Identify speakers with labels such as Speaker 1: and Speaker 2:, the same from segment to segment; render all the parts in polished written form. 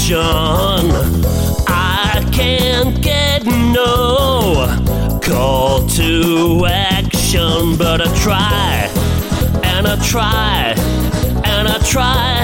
Speaker 1: I can't get no call to action, but I try, and I try, and I try,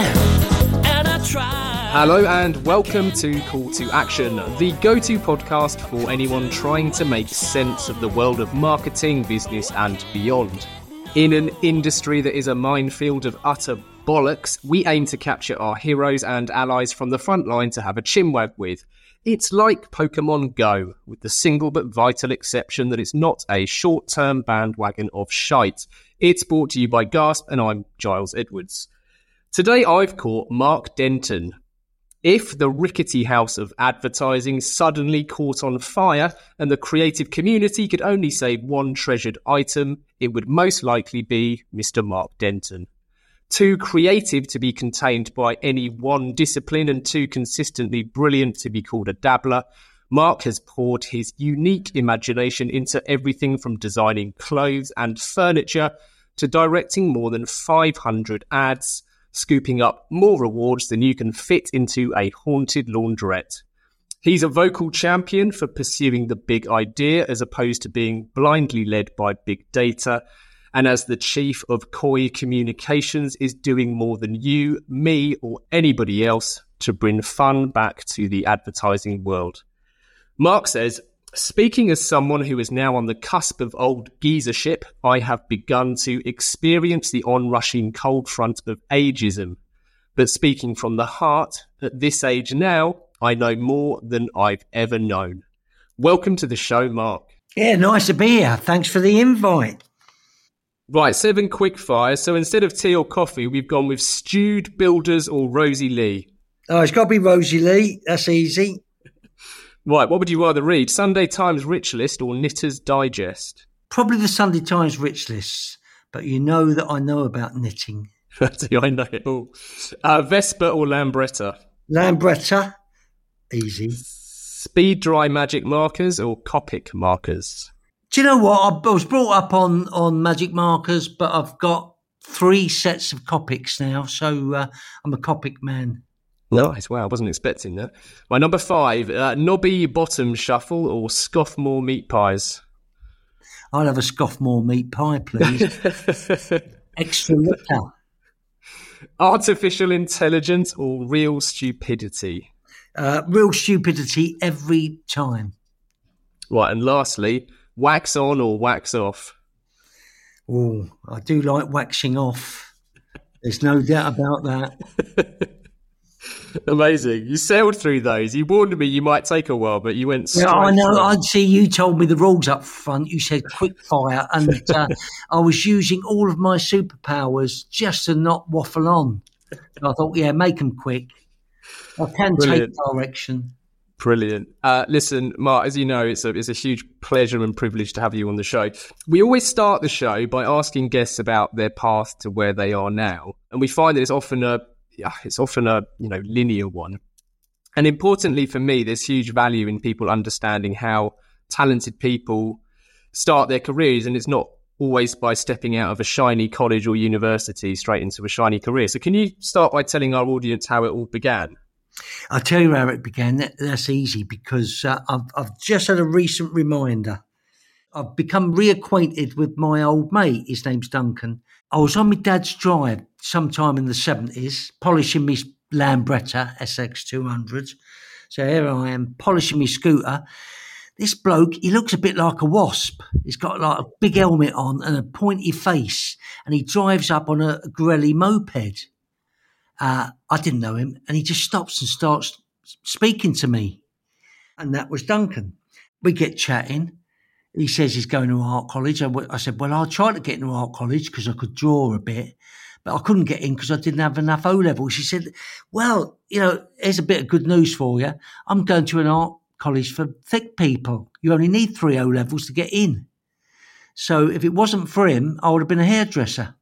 Speaker 1: and I try.
Speaker 2: Hello and welcome to Call to Action, the go-to podcast for anyone trying to make sense of the world of marketing, business and beyond. In an industry that is a minefield of utter bollocks, we aim to capture our heroes and allies from the front line to have a chinwag with. It's like Pokemon Go, with the single but vital exception that it's not a short-term bandwagon of shite. It's brought to you by Gasp, and I'm Giles Edwards. Today I've caught Mark Denton. If the rickety house of advertising suddenly caught on fire and the creative community could only save one treasured item, it would most likely be Mr. Mark Denton. Too creative to be contained by any one discipline and too consistently brilliant to be called a dabbler, Mark has poured his unique imagination into everything from designing clothes and furniture to directing more than 500 ads, scooping up more rewards than you can fit into a haunted laundrette. He's a vocal champion for pursuing the big idea as opposed to being blindly led by big data, and as the chief of COI Communications is doing more than you, me or anybody else to bring fun back to the advertising world. Mark says, speaking as someone who is now on the cusp of old geezership, I have begun to experience the onrushing cold front of ageism. But speaking from the heart, at this age now, I know more than I've ever known. Welcome to the show, Mark.
Speaker 3: Yeah, nice to be here. Thanks for the invite.
Speaker 2: Right, 7 quick fires. So instead of tea or coffee, we've gone with stewed builders or Rosie Lee.
Speaker 3: Oh, it's got to be Rosie Lee. That's easy.
Speaker 2: Right, what would you rather read? Sunday Times Rich List or Knitter's Digest?
Speaker 3: Probably the Sunday Times Rich List, but you know that I know about knitting.
Speaker 2: I know it all. Vespa or Lambretta?
Speaker 3: Lambretta. Easy.
Speaker 2: Speed Dry Magic Markers or Copic Markers?
Speaker 3: Do you know what? I was brought up on magic markers, but I've got 3 sets of Copics now, so I'm a Copic man.
Speaker 2: Nice. Wow, I wasn't expecting that. My number 5, Knobby Bottom Shuffle or Scoffmore Meat Pies?
Speaker 3: I'll have a Scoffmore meat pie, please. Extra liquor.
Speaker 2: Artificial intelligence or real stupidity?
Speaker 3: Real stupidity every time.
Speaker 2: Right, and lastly, wax on or wax off?
Speaker 3: Oh, I do like waxing off. There's no doubt about that.
Speaker 2: Amazing. You sailed through those. You warned me you might take a while, but you went straight.
Speaker 3: Yeah, I know. I'd see you told me the rules up front. You said quick fire, and I was using all of my superpowers just to not waffle on. So I thought, yeah, make them quick. I can take direction.
Speaker 2: Brilliant. Listen, Mark, as you know, it's a huge pleasure and privilege to have you on the show. We always start the show by asking guests about their path to where they are now, and we find that it's often a linear one. And importantly for me, there's huge value in people understanding how talented people start their careers, and it's not always by stepping out of a shiny college or university straight into a shiny career. So can you start by telling our audience how it all began?
Speaker 3: I'll tell you how it began. That's easy because I've just had a recent reminder. I've become reacquainted with my old mate. His name's Duncan. I was on my dad's drive sometime in the 70s, polishing my Lambretta SX200. So here I am, polishing my scooter. This bloke, he looks a bit like a wasp. He's got like a big helmet on and a pointy face, and he drives up on a Grelly moped. I didn't know him, and he just stops and starts speaking to me. And that was Duncan. We get chatting. He says he's going to art college. I said, well, I'll try to get into art college because I could draw a bit, but I couldn't get in because I didn't have enough O-levels. He said, well, here's a bit of good news for you. I'm going to an art college for thick people. You only need 3 O-levels to get in. So if it wasn't for him, I would have been a hairdresser.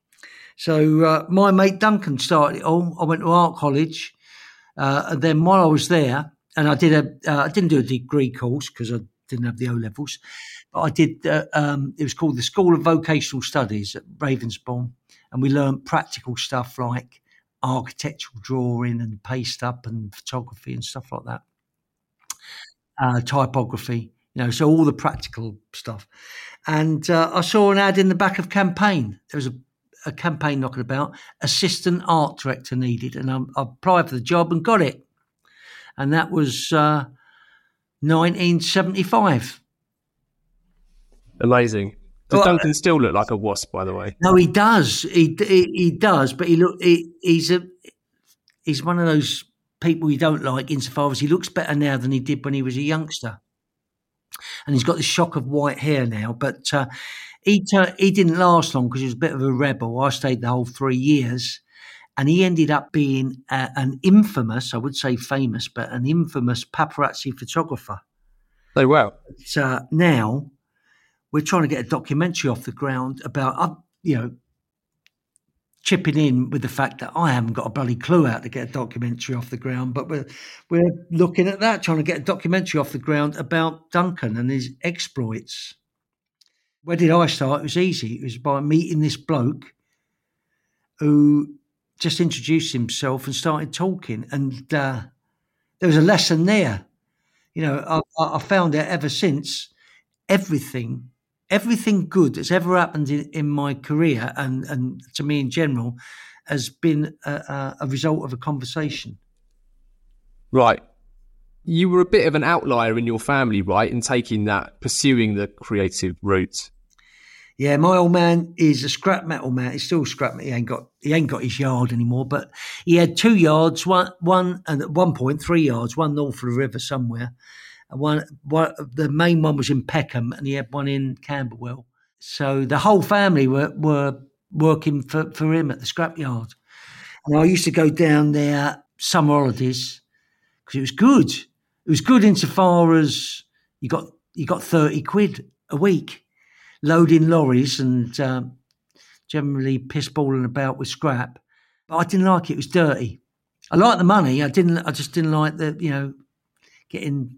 Speaker 3: So my mate Duncan started it all. I went to art college. And then while I was there, and I didn't do a degree course because I didn't have the O-levels, but I did, it was called the School of Vocational Studies at Ravensbourne. And we learned practical stuff like architectural drawing and paste up and photography and stuff like that. Typography, so all the practical stuff. And I saw an ad in the back of Campaign. There was a campaign knocking about, assistant art director needed. And I applied for the job and got it. And that was 1975.
Speaker 2: Amazing. Does Duncan still look like a wasp, by the way?
Speaker 3: No, he does. He does, but he's one of those people you don't like insofar as he looks better now than he did when he was a youngster. And he's got this shock of white hair now, but he didn't last long because he was a bit of a rebel. I stayed the whole 3 years, and he ended up being an infamous, I would say famous, but an infamous paparazzi photographer.
Speaker 2: Oh, wow.
Speaker 3: But now we're trying to get a documentary off the ground about, chipping in with the fact that I haven't got a bloody clue how to get a documentary off the ground, but we're looking at that, trying to get a documentary off the ground about Duncan and his exploits. Where did I start? It was easy. It was by meeting this bloke who just introduced himself and started talking, and there was a lesson there. I found out ever since everything good that's ever happened in my career and to me in general has been a result of a conversation.
Speaker 2: Right. You were a bit of an outlier in your family, right, in pursuing the creative route.
Speaker 3: Yeah, my old man is a scrap metal man. He's still scrap metal. He ain't got his yard anymore, but he had 2 yards, one and at one point 3 yards, one north of the river somewhere. One, the main one was in Peckham, and he had one in Camberwell. So the whole family were working for him at the scrapyard. And I used to go down there summer holidays because it was good. It was good insofar as you got 30 quid a week, loading lorries and generally pissballing about with scrap. But I didn't like it. It was dirty. I liked the money. I just didn't like the getting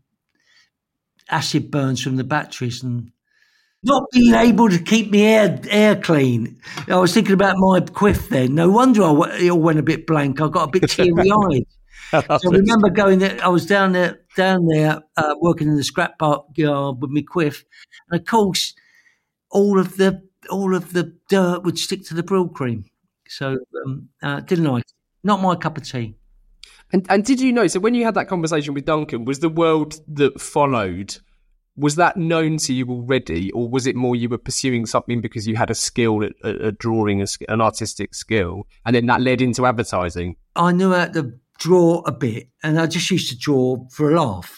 Speaker 3: acid burns from the batteries and not being able to keep my air clean. I was thinking about my quiff then. No wonder it all went a bit blank. I got a bit teary-eyed. So I remember going there. I was down there working in the scrap yard with my quiff, and of course, all of the dirt would stick to the brill cream. So didn't like it. Not my cup of tea.
Speaker 2: And did you know, so when you had that conversation with Duncan, was the world that followed, was that known to you already, or was it more you were pursuing something because you had a skill at drawing, an artistic skill, and then that led into advertising?
Speaker 3: I knew how to draw a bit, and I just used to draw for a laugh.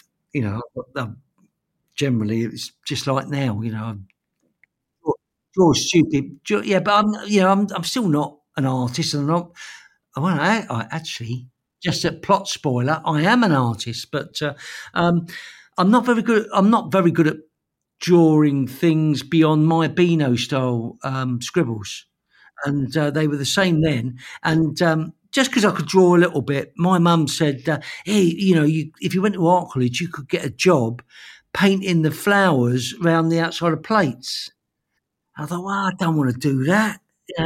Speaker 3: Generally, it's just like now, I draw stupid. Yeah, but I'm still not an artist, and I actually. Just a plot spoiler, I am an artist, but I'm not very good. I'm not very good at drawing things beyond my Beano style scribbles, and they were the same then. And just because I could draw a little bit, my mum said, "Hey, if you went to art college, you could get a job painting the flowers around the outside of plates." I thought, well, I don't want to do that.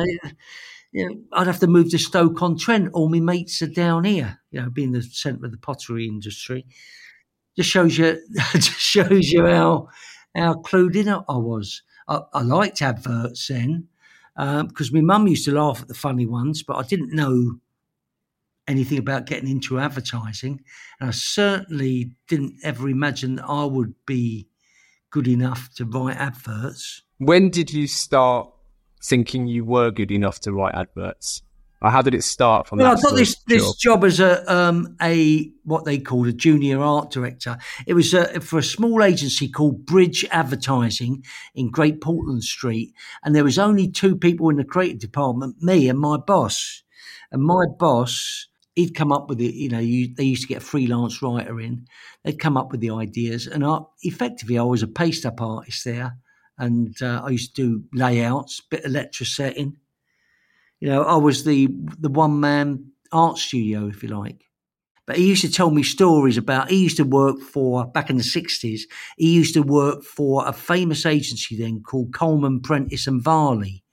Speaker 3: I'd have to move to Stoke-on-Trent. All my mates are down here. Being the centre of the pottery industry, just shows you how clued in I was. I liked adverts then because my mum used to laugh at the funny ones, but I didn't know anything about getting into advertising, and I certainly didn't ever imagine that I would be good enough to write adverts.
Speaker 2: When did you start thinking you were good enough to write adverts? Or how did it start from that?
Speaker 3: I got this job as a what they called a junior art director. It was for a small agency called Bridge Advertising in Great Portland Street, and there was only 2 people in the creative department, me and my boss. And my boss, he'd come up with it. They used to get a freelance writer in. They'd come up with the ideas, and I was a paste-up artist there. And I used to do layouts, bit of lecture setting. I was the one-man art studio, if you like. But he used to tell me stories about, he used to work for, back in the 60s, he used to work for a famous agency then called Coleman, Prentice and Varley.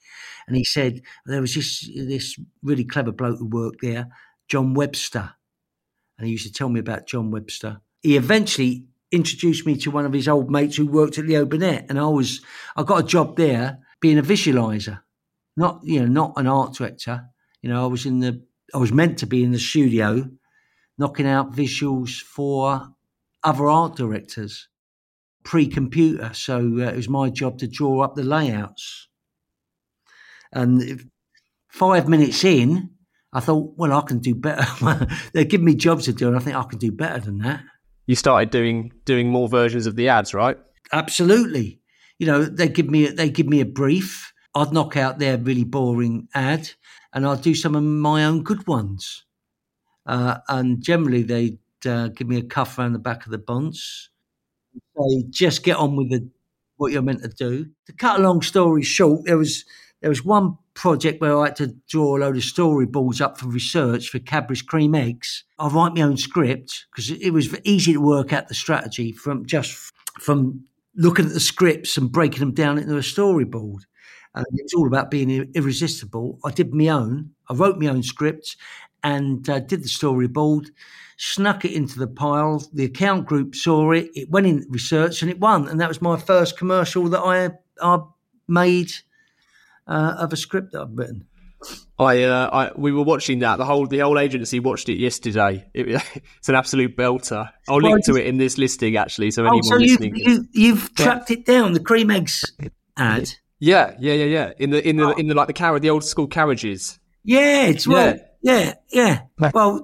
Speaker 3: And he said there was this really clever bloke who worked there, John Webster. And he used to tell me about John Webster. He eventually introduced me to one of his old mates who worked at Leo Burnett, and I got a job there being a visualizer, not an art director. I was meant to be in the studio, knocking out visuals for other art directors, pre-computer. So it was my job to draw up the layouts. And 5 minutes in, I thought, well, I can do better. They're giving me jobs to do, and I think I can do better than that.
Speaker 2: You started doing more versions of the ads, right?
Speaker 3: Absolutely. They give me a brief. I'd knock out their really boring ad, and I'd do some of my own good ones. And generally, they'd give me a cuff around the back of the bunts. Say, just get on with what you're meant to do. To cut a long story short, there was one project where I had to draw a load of storyboards up for research for Cadbury's cream eggs. I write my own script because it was easy to work out the strategy from looking at the scripts and breaking them down into a storyboard. And it was all about being irresistible. I did my own. I wrote my own script and did the storyboard, snuck it into the pile. The account group saw it. It went in research and it won. And that was my first commercial that I made of a script that I've written.
Speaker 2: We were watching that. The whole agency watched it yesterday. It's an absolute belter. I'll link to it in this listing actually. So anyone listening,
Speaker 3: you've tracked it down. The cream eggs ad.
Speaker 2: Yeah. In the like the old school carriages.
Speaker 3: Yeah, it's right. Yeah. Well,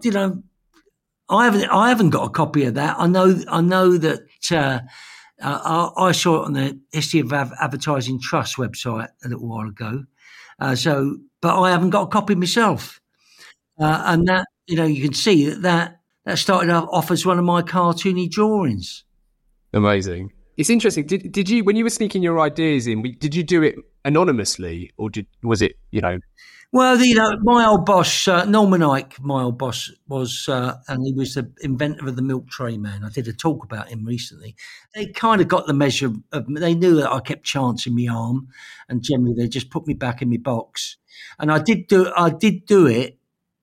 Speaker 3: I haven't got a copy of that. I know that I saw it on the History of Advertising Trust website a little while ago. But I haven't got a copy myself. And that, you can see that started off as one of my cartoony drawings. Amazing.
Speaker 2: It's interesting. Did you, when you were sneaking your ideas in, did you do it anonymously or was it?
Speaker 3: Well, my old boss, Norman Ike, my old boss was, and he was the inventor of the milk tray man. I did a talk about him recently. They kind of got the measure of, they knew that I kept chancing my arm, and generally they just put me back in my box. And I did do it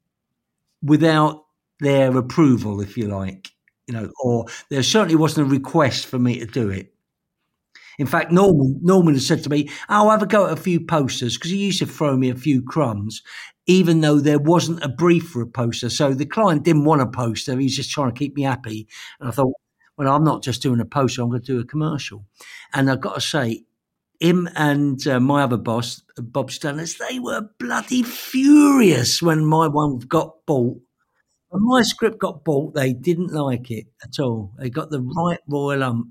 Speaker 3: without their approval, if you like, or there certainly wasn't a request for me to do it. In fact, Norman has said to me, I'll have a go at a few posters, because he used to throw me a few crumbs, even though there wasn't a brief for a poster. So the client didn't want a poster. He was just trying to keep me happy. And I thought, well, I'm not just doing a poster, I'm going to do a commercial. And I've got to say, him and my other boss, Bob Stannis, they were bloody furious when my one got bought. When my script got bought, they didn't like it at all. They got the right royal ump.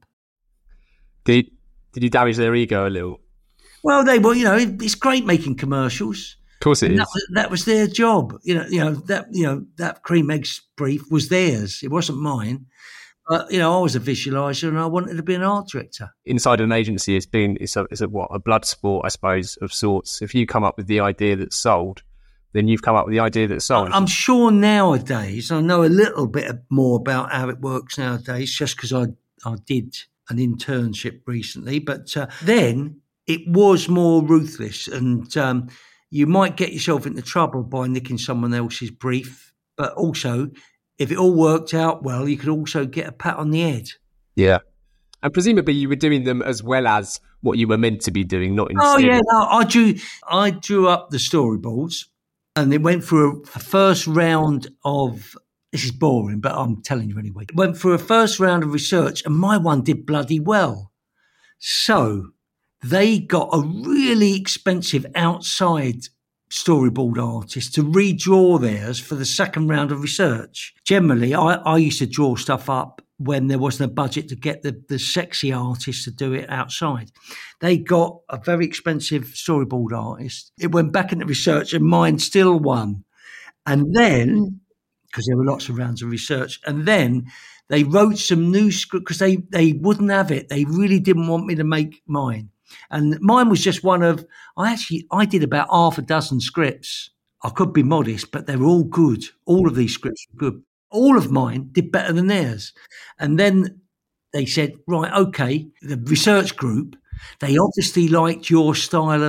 Speaker 2: Did you damage their ego a little?
Speaker 3: Well, they were, it's great making commercials.
Speaker 2: Of course it is.
Speaker 3: That was their job. That cream eggs brief was theirs. It wasn't mine. But, I was a visualizer and I wanted to be an art director.
Speaker 2: Inside an agency, it's a blood sport, I suppose, of sorts. If you come up with the idea that's sold, then you've come up with the idea that's sold.
Speaker 3: I'm sure nowadays, I know a little bit more about how it works nowadays, just because I did an internship recently, but then it was more ruthless, and you might get yourself into trouble by nicking someone else's brief, but also if it all worked out well, you could also get a pat on the head.
Speaker 2: Yeah. And presumably you were doing them as well as what you were meant to be doing, not instead.
Speaker 3: Oh yeah, no, I drew up the storyboards, and it went through a first round of, this is boring, but I'm telling you anyway. Went through a first round of research, and my one did bloody well. So they got a really expensive outside storyboard artist to redraw theirs for the second round of research. Generally, I used to draw stuff up when there wasn't a budget to get the sexy artist to do it outside. They got a very expensive storyboard artist. It went back into research, and mine still won. And then, because there were lots of rounds of research. And then they wrote some new script, because they wouldn't have it. They really didn't want me to make mine. And mine was just one of, I did about half a dozen scripts. I could be modest, but they were all good. All of these scripts were good. All of mine did better than theirs. And then they said, right, okay, the research group, they obviously liked your style of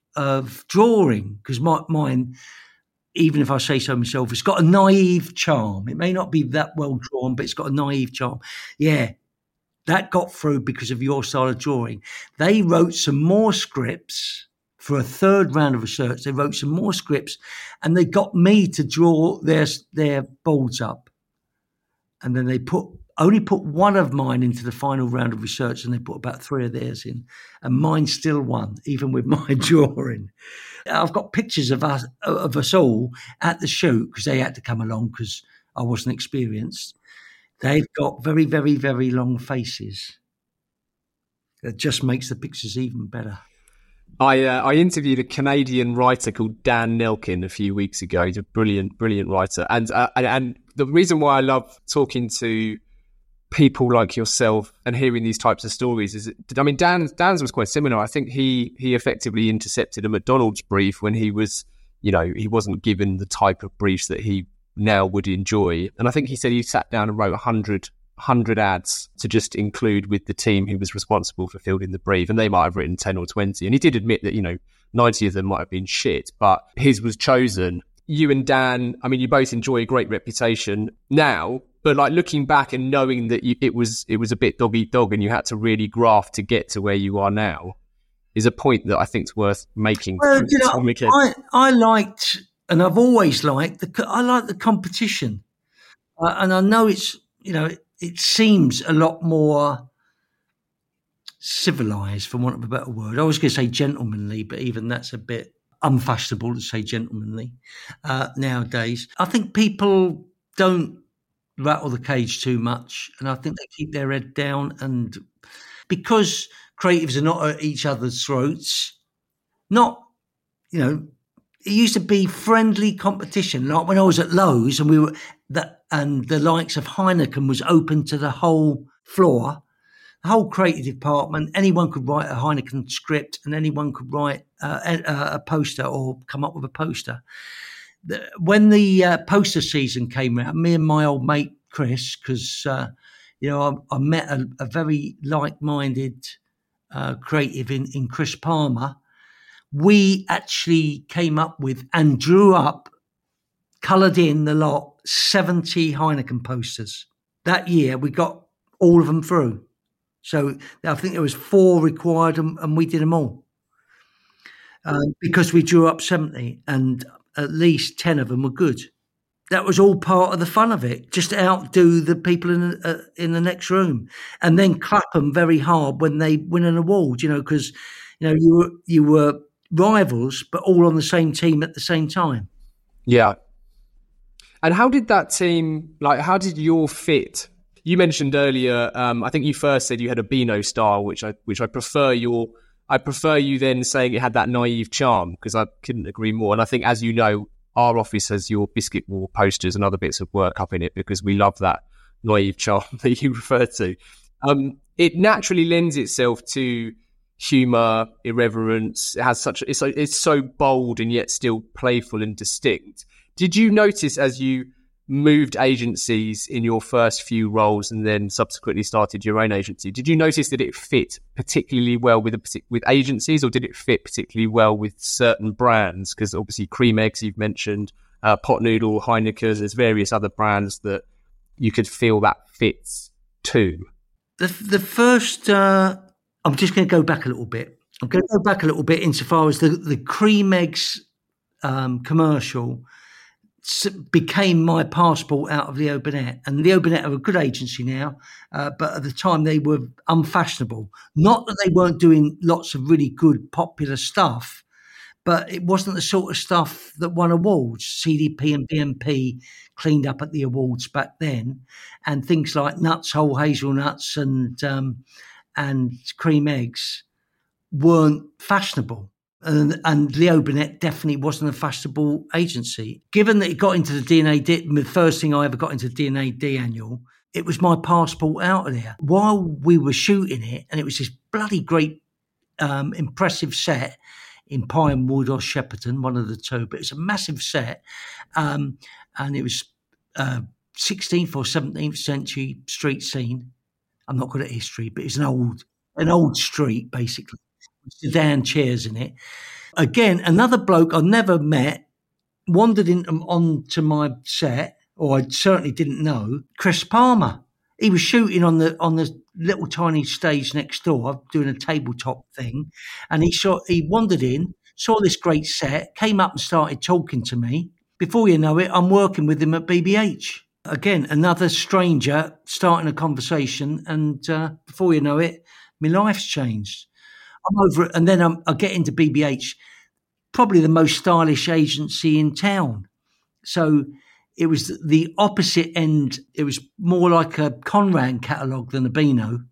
Speaker 3: of drawing, because mine, even if I say so myself, it's got a naive charm. It may not be that well drawn, but it's got a naive charm. Yeah, that got through because of your style of drawing. They wrote some more scripts for a third round of research. They wrote some more scripts, and they got me to draw their boards up. And then they only put one of mine into the final round of research, and they put about 3 of theirs in, and mine still won, even with my drawing. I've got pictures of us all at the shoot, because they had to come along because I wasn't experienced. They've got very, very, very long faces. It just makes the pictures even better.
Speaker 2: I interviewed a Canadian writer called Dan Nelkin a few weeks ago. He's a brilliant writer, and the reason why I love talking to people like yourself and hearing these types of stories is, I mean, Dan's was quite similar. I think he effectively intercepted a McDonald's brief when he was, he wasn't given the type of briefs that he now would enjoy, and I think he said he sat down and wrote 100 ads to just include with the team who was responsible for fielding the brief, and they might have written 10 or 20, and he did admit that 90 of them might have been shit, but his was chosen. You and Dan, I mean, you both enjoy a great reputation now, but like looking back and knowing that it was a bit dog eat dog and you had to really graft to get to where you are now is a point that I think is worth making.
Speaker 3: Well, I liked, and I've always liked, I like the competition, and I know it's it seems a lot more civilised, for want of a better word. I was going to say gentlemanly, but even that's a bit unfashionable to say gentlemanly nowadays. I think people don't rattle the cage too much, and I think they keep their head down. And because creatives are not at each other's throats, it used to be friendly competition. Like when I was at Lowe's and and the likes of Heineken was open to the whole floor, the whole creative department. Anyone could write a Heineken script, and anyone could write a poster or come up with a poster. When the poster season came out, me and my old mate Chris, because I met a very like-minded creative in Chris Palmer, we actually came up with and drew up, coloured in the lot, 70 Heineken posters. That year, we got all of them through. So I think there was 4 required, and we did them all. Because we drew up 70, and at least 10 of them were good. That was all part of the fun of it, just to outdo the people in the next room, and then clap them very hard when they win an award, because you were rivals, but all on the same team at the same time. Yeah.
Speaker 2: And how did that team, how did your fit? You mentioned earlier, I think you first said you had a Beano style, which I prefer I prefer you then saying it had that naive charm, because I couldn't agree more. And I think, as you know, our office has your Biscuit Wall posters and other bits of work up in it because we love that naive charm that you refer to. It naturally lends itself to humour, irreverence. It has it's so bold and yet still playful and distinct. Did you notice, as you moved agencies in your first few roles and then subsequently started your own agency, did you notice that it fit particularly well with agencies, or did it fit particularly well with certain brands? Because obviously Cream Eggs you've mentioned, Pot Noodle, Heineken, there's various other brands that you could feel that fits to.
Speaker 3: The first, I'm just going to go back a little bit. I'm going to go back a little bit insofar as the Cream Eggs commercial became my passport out of Leo Burnett. And Leo Burnett are a good agency now, but at the time they were unfashionable. Not that they weren't doing lots of really good popular stuff, but it wasn't the sort of stuff that won awards. CDP and BMP cleaned up at the awards back then, and things like Nuts, Whole Hazelnuts and Cream Eggs weren't fashionable. And Leo Burnett definitely wasn't a fashionable agency. Given that it got into the the first thing I ever got into D&AD annual, it was my passport out of there. While we were shooting it, and it was this bloody great, impressive set in Pinewood or Shepperton, one of the two, but it's a massive set. And it was 16th or 17th century street scene. I'm not good at history, but it's an old street, basically. Sedan chairs in it. again, another bloke I never met wandered onto my set, or I certainly didn't know, Chris Palmer. He was shooting on the little tiny stage next door, doing a tabletop thing, and he wandered in, saw this great set, came up and started talking to me. Before you know it, I'm working with him at BBH. Again, another stranger starting a conversation, and before you know it, my life's changed. I'm over it, and then I get into BBH, probably the most stylish agency in town. So it was the opposite end. It was more like a Conran catalogue than a Beano.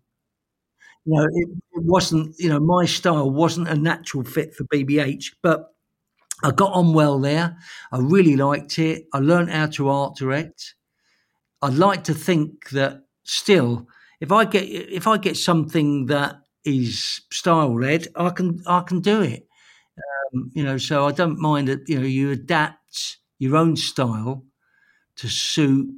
Speaker 3: It wasn't, my style wasn't a natural fit for BBH, but I got on well there. I really liked it. I learned how to art direct. I'd like to think that still, if I get something that is style led, I can do it. So I don't mind that. You adapt your own style to suit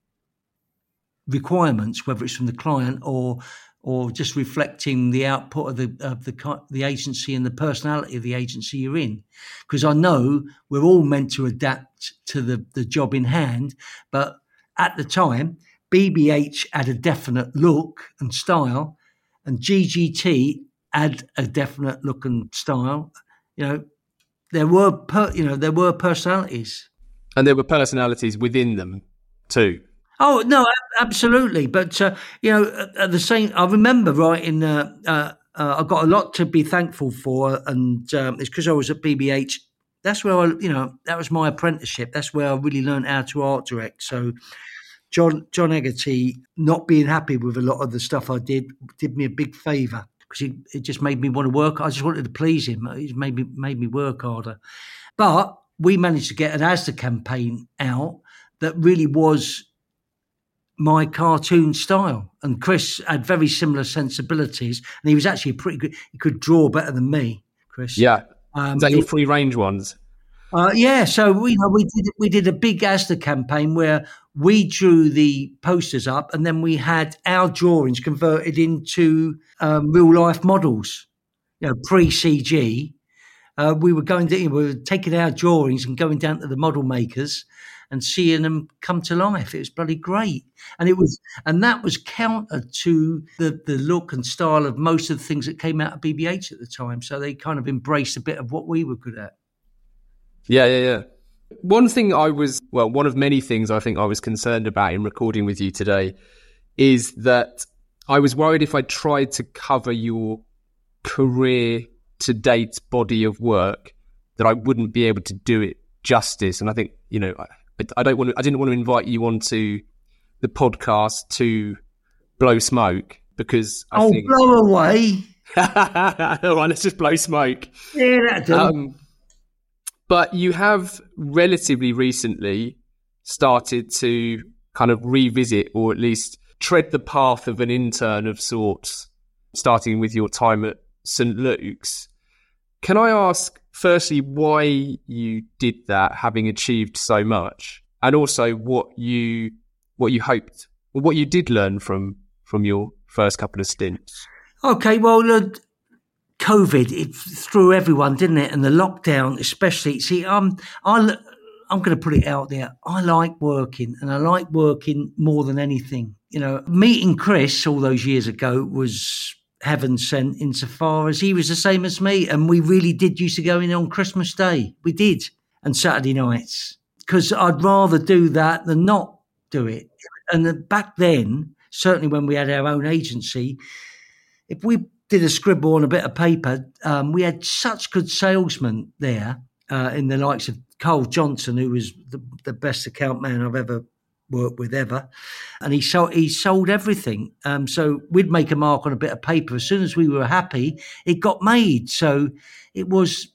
Speaker 3: requirements, whether it's from the client or just reflecting the output of the agency and the personality of the agency you're in. Because I know we're all meant to adapt to the job in hand, but at the time, BBH had a definite look and style, and GGT had a definite look and style. There were personalities,
Speaker 2: and there were personalities within them too.
Speaker 3: Oh no, absolutely. But at the same, I remember writing. I got a lot to be thankful for, and it's because I was at BBH. That's where that was my apprenticeship. That's where I really learned how to art direct. So John Egerty, not being happy with a lot of the stuff I did me a big favour, because it just made me want to work. I just wanted to please him. It made me work harder. But we managed to get an Asda campaign out that really was my cartoon style. And Chris had very similar sensibilities, and he was actually pretty good. He could draw better than me, Chris.
Speaker 2: Yeah. Is that your free range ones?
Speaker 3: Yeah. So we did a big Asda campaign where we drew the posters up, and then we had our drawings converted into real life models. Pre-CG. We were taking our drawings and going down to the model makers and seeing them come to life. It was bloody great. And that was counter to the look and style of most of the things that came out of BBH at the time. So they kind of embraced a bit of what we were good at.
Speaker 2: Yeah. One of many things I think I was concerned about in recording with you today is that I was worried if I tried to cover your career to date body of work that I wouldn't be able to do it justice. And I think, I didn't want to invite you onto the podcast to blow smoke, because I think
Speaker 3: blow away.
Speaker 2: All right, let's just blow smoke.
Speaker 3: Yeah, that'll do.
Speaker 2: But you have relatively recently started to kind of revisit, or at least tread the path of an intern of sorts, starting with your time at St. Luke's. Can I ask, firstly, why you did that, having achieved so much, and also what you hoped, or what you did learn from your first couple of stints?
Speaker 3: Okay, well, COVID, it threw everyone, didn't it? And the lockdown, especially. See, I'm going to put it out there. I like working, and I like working more than anything. Meeting Chris all those years ago was heaven sent, insofar as he was the same as me, and we really did used to go in on Christmas Day. We did, and Saturday nights, because I'd rather do that than not do it. And back then, certainly when we had our own agency, if we did a scribble on a bit of paper, we had such good salesmen there, in the likes of Cole Johnson, who was the best account man I've ever worked with ever, and he sold everything. So we'd make a mark on a bit of paper. As soon as we were happy, it got made. So it was,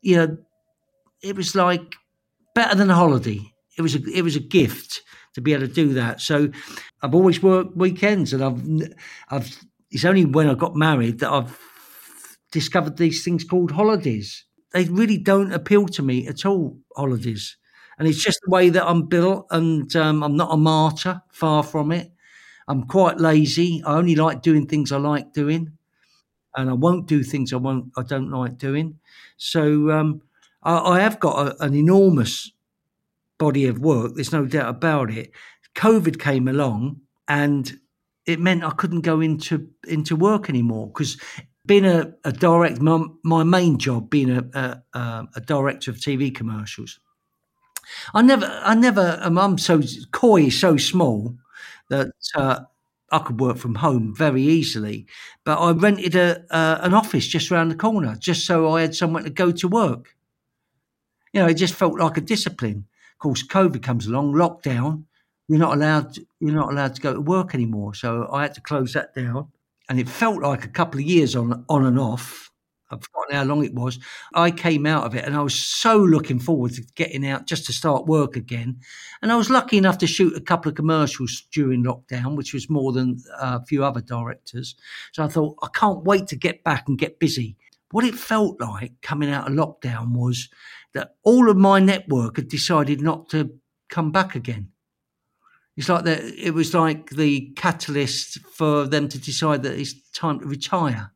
Speaker 3: it was like better than a holiday. It was a gift to be able to do that. So I've always worked weekends, and it's only when I got married that I've discovered these things called holidays. They really don't appeal to me at all, holidays. And it's just the way that I'm built, and I'm not a martyr, far from it. I'm quite lazy. I only like doing things I like doing. and I won't do things I don't like doing. So I have got an enormous body of work. There's no doubt about it. COVID came along, and it meant I couldn't go into work anymore, because being a director, my main job being a director of TV commercials, I'm so Koi is so small that I could work from home very easily. But I rented an office just around the corner, just so I had somewhere to go to work. It just felt like a discipline. Of course, COVID comes along, lockdown. You're not allowed to go to work anymore. So I had to close that down, and it felt like a couple of years on and off. I've forgotten how long it was. I came out of it, and I was so looking forward to getting out just to start work again. And I was lucky enough to shoot a couple of commercials during lockdown, which was more than a few other directors. So I thought, I can't wait to get back and get busy. What it felt like coming out of lockdown was that all of my network had decided not to come back again. It was like the catalyst for them to decide that it's time to retire.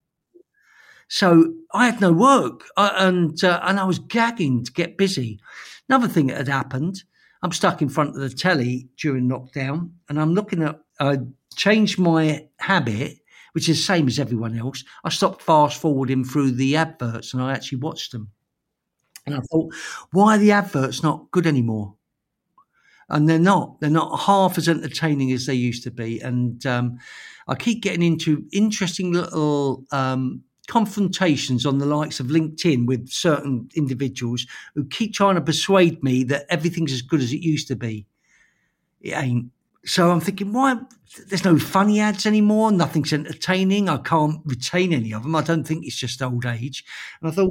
Speaker 3: So I had no work, and I was gagging to get busy. Another thing that had happened, I'm stuck in front of the telly during lockdown, and I'm looking at. I changed my habit, which is the same as everyone else. I stopped fast forwarding through the adverts, and I actually watched them. And I thought, why are the adverts not good anymore? And they're not. They're not half as entertaining as they used to be. And I keep getting into interesting little confrontations on the likes of LinkedIn with certain individuals who keep trying to persuade me that everything's as good as it used to be. It ain't. So I'm thinking, why? There's no funny ads anymore. Nothing's entertaining. I can't retain any of them. I don't think it's just old age. And I thought,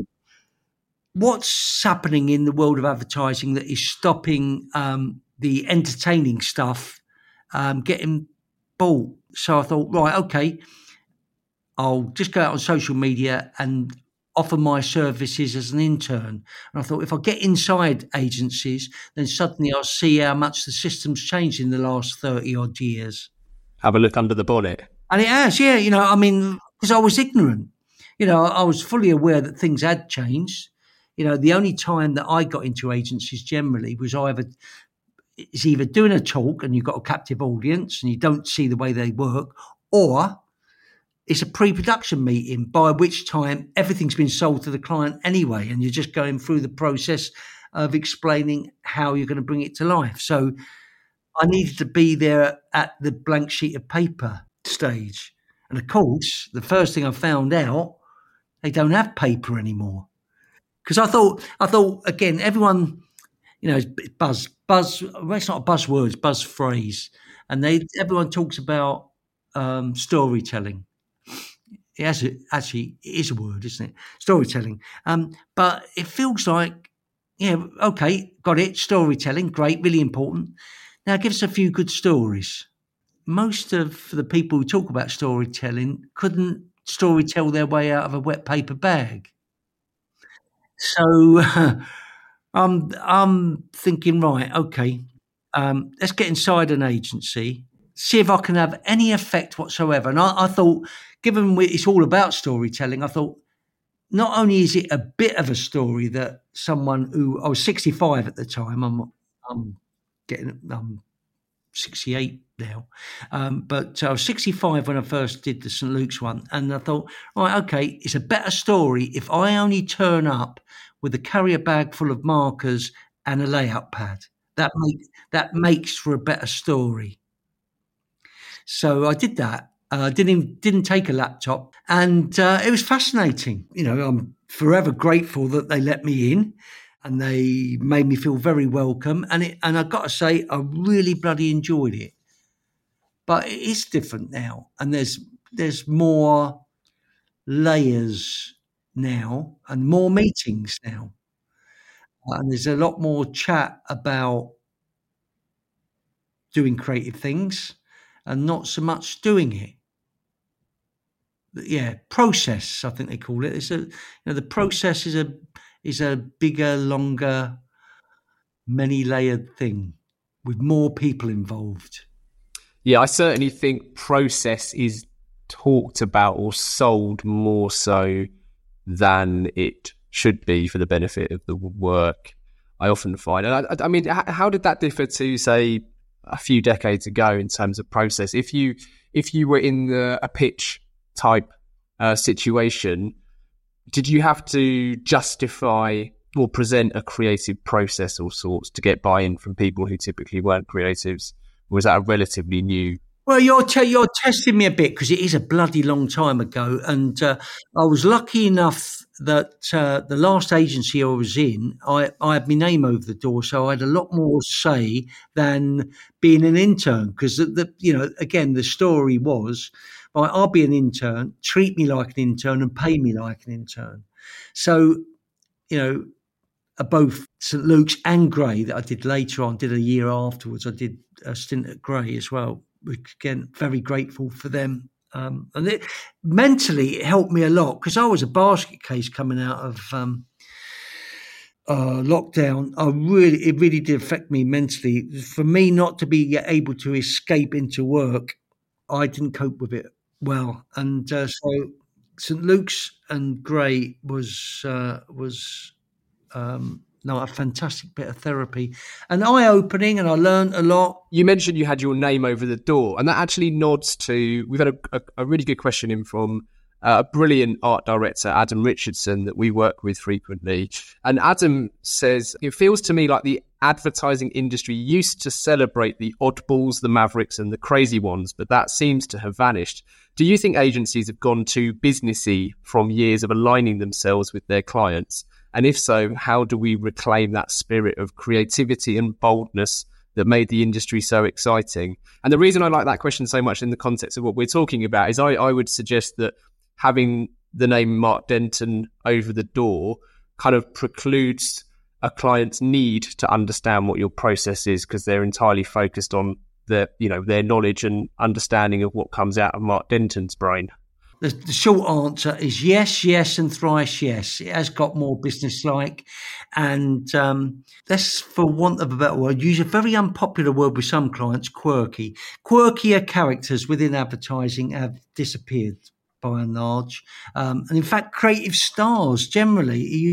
Speaker 3: what's happening in the world of advertising that is stopping the entertaining stuff getting bought? So I thought, right, okay, I'll just go out on social media and offer my services as an intern. And I thought, if I get inside agencies, then suddenly I'll see how much the system's changed in the last 30 odd years.
Speaker 2: Have a look under the bonnet.
Speaker 3: And it has, yeah. Because I was ignorant. I was fully aware that things had changed. The only time that I got into agencies generally was either doing a talk and you've got a captive audience and you don't see the way they work, or it's a pre-production meeting by which time everything's been sold to the client anyway, and you're just going through the process of explaining how you're going to bring it to life. So I needed to be there at the blank sheet of paper stage. And of course, the first thing I found out, they don't have paper anymore. Because I thought again, everyone, buzz. Well, it's not a buzzword, it's buzz phrase, and everyone talks about storytelling. It is a word, isn't it? Storytelling. But it feels like, okay, got it. Storytelling, great, really important. Now give us a few good stories. Most of the people who talk about storytelling couldn't storytell their way out of a wet paper bag. So I'm thinking, right, okay, let's get inside an agency, see if I can have any effect whatsoever. And I thought, given it's all about storytelling, I thought, not only is it a bit of a story that someone who, I was 65 at the time, I'm 68 now, but I was 65 when I first did the St. Luke's one, and I thought, right, okay, it's a better story if I only turn up with a carrier bag full of markers and a layout pad. That makes for a better story. So I did that. Didn't take a laptop, and it was fascinating. I'm forever grateful that they let me in, and they made me feel very welcome. And I've got to say, I really bloody enjoyed it. But it is different now, and there's more layers now and more meetings now, and there's a lot more chat about doing creative things and not so much doing it. Yeah, process, I think they call it. It's the process is a bigger, longer, many-layered thing with more people involved.
Speaker 2: Yeah, I certainly think process is talked about or sold more so than it should be for the benefit of the work, I often find. And I mean, how did that differ to, say, a few decades ago in terms of process? If you were in a pitch type situation, did you have to justify or present a creative process or sorts to get buy-in from people who typically weren't creatives? Or was that a relatively new?
Speaker 3: Well, you're testing me a bit because it is a bloody long time ago, and I was lucky enough that the last agency I was in, I had my name over the door, so I had a lot more say than being an intern. Because again, the story was, I'll be an intern, treat me like an intern, and pay me like an intern. So, both St Luke's and Grey that I did later on, did a year afterwards. I did a stint at Grey as well. Again, very grateful for them. And mentally, it helped me a lot because I was a basket case coming out of lockdown. It really did affect me mentally. For me not to be able to escape into work, I didn't cope with it well. And so St Luke's and Grey was a fantastic bit of therapy and eye-opening, and I learned a lot.
Speaker 2: You mentioned you had your name over the door, and that actually nods to, we've had a really good question in from a brilliant art director, Adam Richardson, that we work with frequently. And Adam says, it feels to me like the advertising industry used to celebrate the oddballs, the mavericks and the crazy ones, but that seems to have vanished. Do you think agencies have gone too businessy from years of aligning themselves with their clients? And if so, how do we reclaim that spirit of creativity and boldness that made the industry so exciting? And the reason I like that question so much in the context of what we're talking about is I would suggest that having the name Mark Denton over the door kind of precludes a client's need to understand what your process is, because they're entirely focused on their knowledge and understanding of what comes out of Mark Denton's brain.
Speaker 3: The short answer is yes, and thrice yes. It has got more business-like, and let's, for want of a better word, use a very unpopular word with some clients, quirky. Quirkier characters within advertising have disappeared by and large. And in fact, creative stars generally,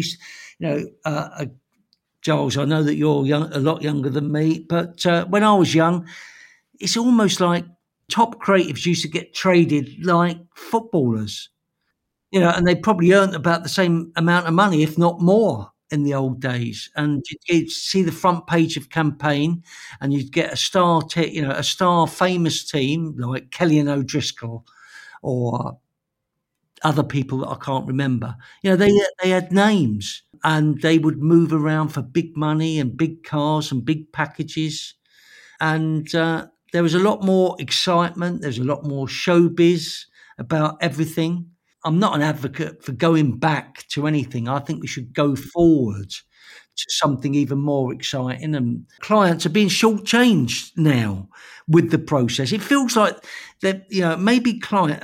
Speaker 3: Giles, I know that you're a lot younger than me, but when I was young, it's almost like top creatives used to get traded like footballers, and they probably earned about the same amount of money, if not more, in the old days. And you'd see the front page of Campaign, and you'd get a star famous team like Kelly and O'Driscoll or other people that I can't remember. They had names, and they would move around for big money and big cars and big packages. And there was a lot more excitement. There's a lot more showbiz about everything. I'm not an advocate for going back to anything. I think we should go forward to something even more exciting. And clients are being shortchanged now with the process. It feels like that, maybe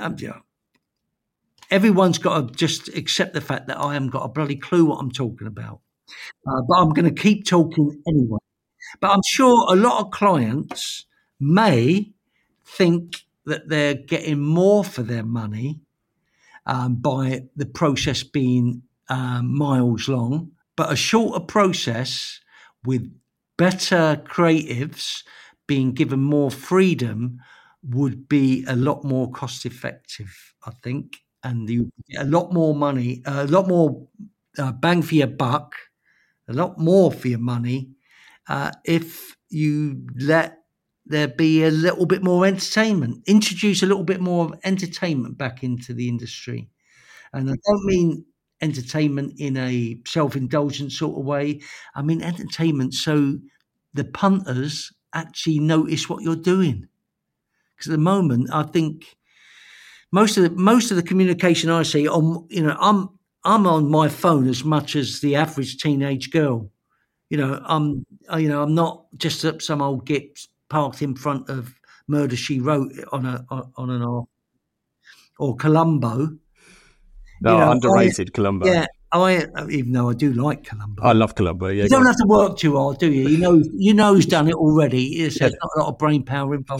Speaker 3: everyone's got to just accept the fact that I haven't got a bloody clue what I'm talking about. But I'm going to keep talking anyway. But I'm sure a lot of clients may think that they're getting more for their money by the process being miles long, but a shorter process with better creatives being given more freedom would be a lot more cost effective, I think, and you get a lot more money, a lot more bang for your buck, a lot more for your money if you let there be a little bit more entertainment, introduce a little bit more of entertainment back into the industry. And I don't mean entertainment in a self-indulgent sort of way. I mean entertainment so the punters actually notice what you're doing. Because at the moment, I think most of the communication I see I'm on my phone as much as the average teenage girl. I'm not just at some old git parked in front of Murder, She Wrote on an R or Columbo.
Speaker 2: Underrated Columbo.
Speaker 3: Yeah, even though I do like Columbo.
Speaker 2: I love Columbo. Yeah,
Speaker 3: you don't have to work too hard, do you? You know who's done it already. There's not a lot of brain power involved.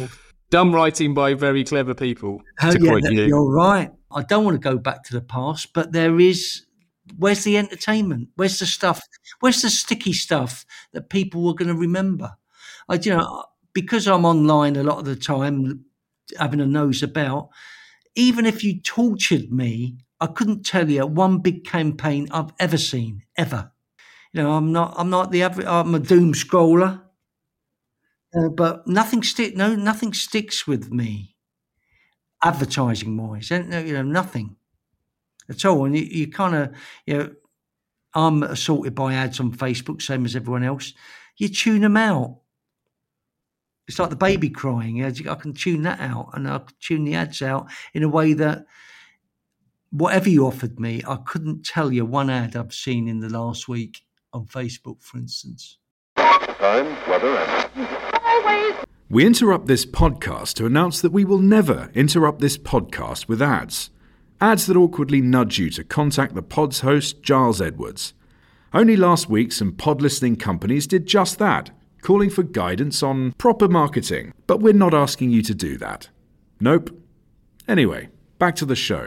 Speaker 2: Dumb writing by very clever people, to quote you.
Speaker 3: You're right. I don't want to go back to the past, but where's the entertainment? Where's the stuff? Where's the sticky stuff that people were going to remember? Because I'm online a lot of the time, having a nose about, even if you tortured me, I couldn't tell you one big campaign I've ever seen, ever. I'm not the average. I'm a doom scroller, but nothing sticks with me, advertising wise. Nothing at all. And you kind of, I'm assaulted by ads on Facebook, same as everyone else. You tune them out. It's like the baby crying. I can tune that out, and I can tune the ads out in a way that whatever you offered me, I couldn't tell you one ad I've seen in the last week on Facebook, for instance.
Speaker 4: Time, weather, and...
Speaker 5: We interrupt this podcast to announce that we will never interrupt this podcast with ads. Ads that awkwardly nudge you to contact the pod's host, Giles Edwards. Only last week, some pod listening companies did just that, calling for guidance on proper marketing. But we're not asking you to do that. Nope. Anyway, back to the show.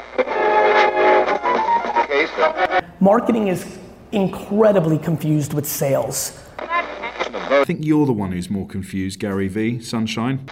Speaker 6: Marketing is incredibly confused with sales.
Speaker 5: I think you're the one who's more confused, Gary V. Sunshine.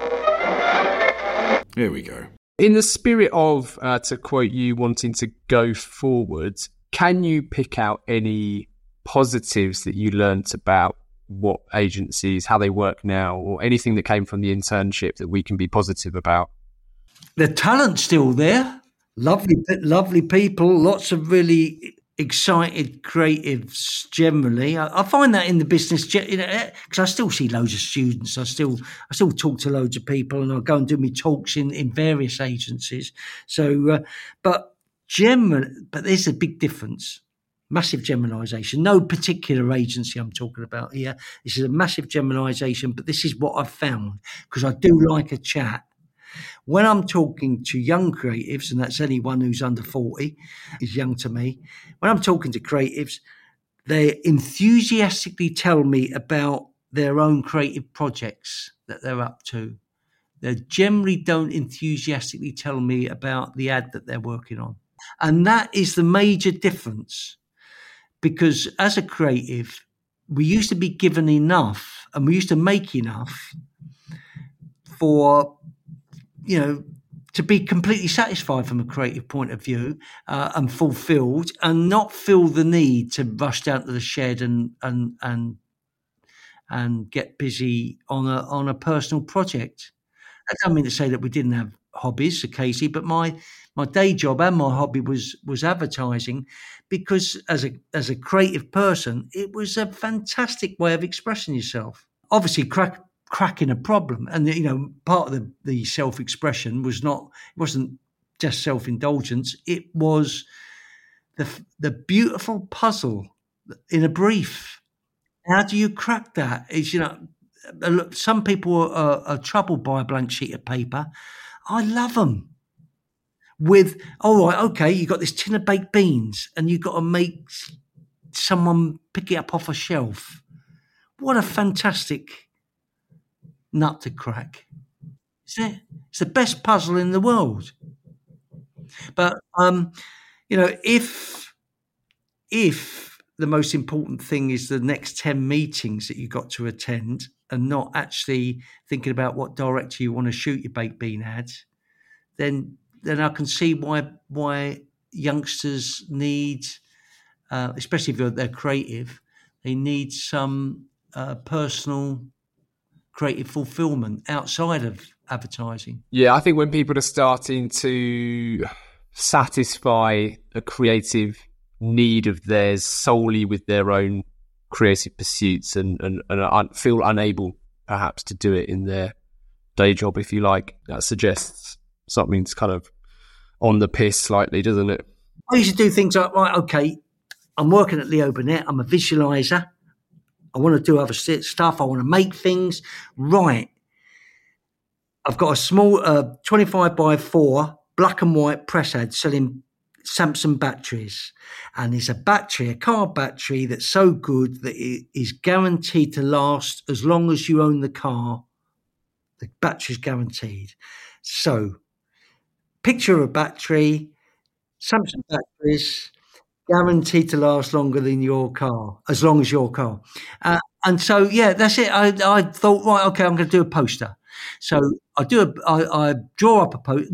Speaker 5: Here we go.
Speaker 2: In the spirit of, to quote you, wanting to go forward, can you pick out any positives that you learnt about what agencies, how they work now, or anything that came from the internship that we can be positive about?
Speaker 3: The talent's still there. Lovely people, lots of really excited creatives generally. I find that in the business, because I still see loads of students. I still talk to loads of people, and I go and do my talks in various agencies. So, but there's a big difference. Massive generalisation. No particular agency I'm talking about here. This is a massive generalisation, but this is what I've found, because I do like a chat. When I'm talking to young creatives, and that's anyone who's under 40, is young to me. When I'm talking to creatives, they enthusiastically tell me about their own creative projects that they're up to. They generally don't enthusiastically tell me about the ad that they're working on. And that is the major difference, because as a creative, we used to be given enough, and we used to make enough for, to be completely satisfied from a creative point of view, and fulfilled, and not feel the need to rush down to the shed and get busy on a personal project. I don't mean to say that we didn't have hobbies occasionally, but my day job and my hobby was advertising, because as a creative person, it was a fantastic way of expressing yourself. Obviously, cracking a problem, and part of the self-expression wasn't just self-indulgence. It was the beautiful puzzle in a brief. How do you crack that? Some people are troubled by a blank sheet of paper. I love them. With, all right, okay, you got this tin of baked beans, and you've got to make someone pick it up off a shelf. What a fantastic nut to crack. It's the best puzzle in the world. But if the most important thing is the next 10 meetings that you got to attend, and not actually thinking about what director you want to shoot your baked bean ads, then I can see why youngsters need, especially if they're creative, they need some personal creative fulfillment outside of advertising.
Speaker 2: Yeah, I think when people are starting to satisfy a creative need of theirs solely with their own creative pursuits and feel unable perhaps to do it in their day job, if you like, that suggests something's kind of on the piss slightly, doesn't it?
Speaker 3: I used to do things like, right, okay, I'm working at Leo Burnett, I'm a visualizer, I want to do other stuff, I want to make things. Right, I've got a small 25 by 4 black and white press ad selling Samsung batteries, and it's a car battery that's so good that it is guaranteed to last as long as you own the car The battery's guaranteed. So, picture a battery, Samsung batteries, guaranteed to last longer than your car, as long as your car. And so, yeah, that's it. I thought, right, okay, I'm going to do a poster. So I draw up a poster.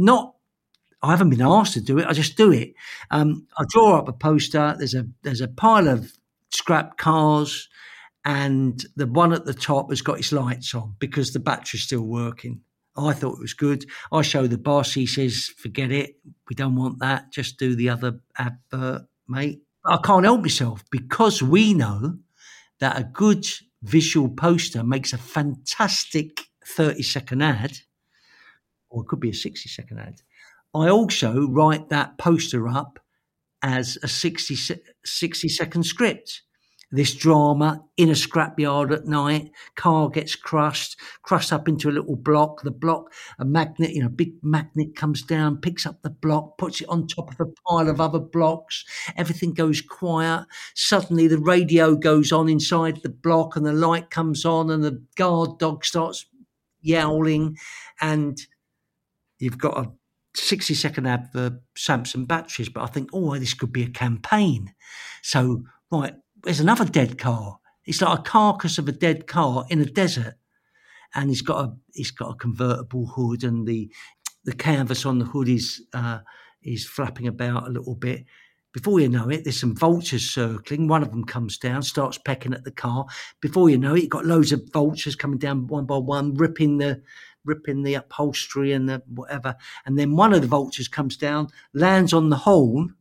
Speaker 3: I haven't been asked to do it. I just do it. I draw up a poster. There's a pile of scrap cars, and the one at the top has got its lights on because the battery's still working. I thought it was good. I show the boss. He says, forget it. We don't want that. Just do the other advert, mate. I can't help myself because we know that a good visual poster makes a fantastic 30-second ad, or it could be a 60-second ad. I also write that poster up as a 60-second script. This drama in a scrapyard at night, car gets crushed up into a little block. The block, a magnet, big magnet comes down, picks up the block, puts it on top of a pile of other blocks. Everything goes quiet. Suddenly the radio goes on inside the block and the light comes on and the guard dog starts yowling, and you've got a 60-second ad for Samsung batteries. But I think, this could be a campaign. So, right, there's another dead car. It's like a carcass of a dead car in a desert, and it's got a convertible hood, and the canvas on the hood is flapping about a little bit. Before you know it, there's some vultures circling. One of them comes down, starts pecking at the car. Before you know it, you've got loads of vultures coming down one by one, ripping the upholstery and the whatever. And then one of the vultures comes down, lands on the horn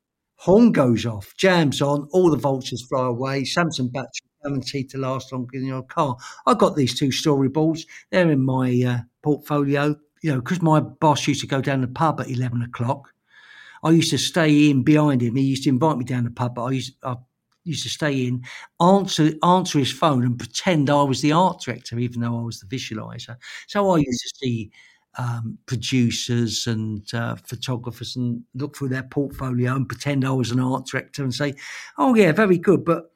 Speaker 3: goes off, jams on, all the vultures fly away. Samsung battery guaranteed to last longer than your car. I got these two storyboards. They're in my portfolio. Because my boss used to go down the pub at 11 o'clock. I used to stay in behind him. He used to invite me down the pub, but I used to stay in, answer his phone and pretend I was the art director, even though I was the visualizer. So I used to see producers and photographers and look through their portfolio and pretend I was an art director and say, oh yeah, very good, but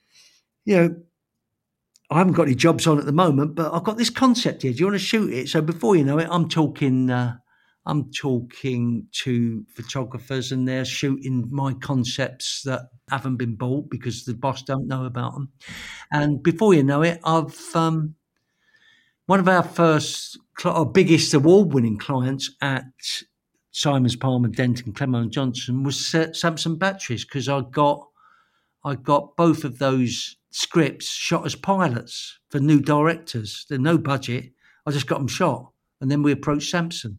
Speaker 3: I haven't got any jobs on at the moment, but I've got this concept here. Do you want to shoot it? So before you know it, I'm talking to photographers and they're shooting my concepts that haven't been bought because the boss don't know about them. And before you know it, I've one of our biggest award-winning clients at Simons Palmer, Denton, Clemo & Johnson was Samsung batteries, because I got both of those scripts shot as pilots for new directors. There's no budget. I just got them shot, and then we approached Samsung.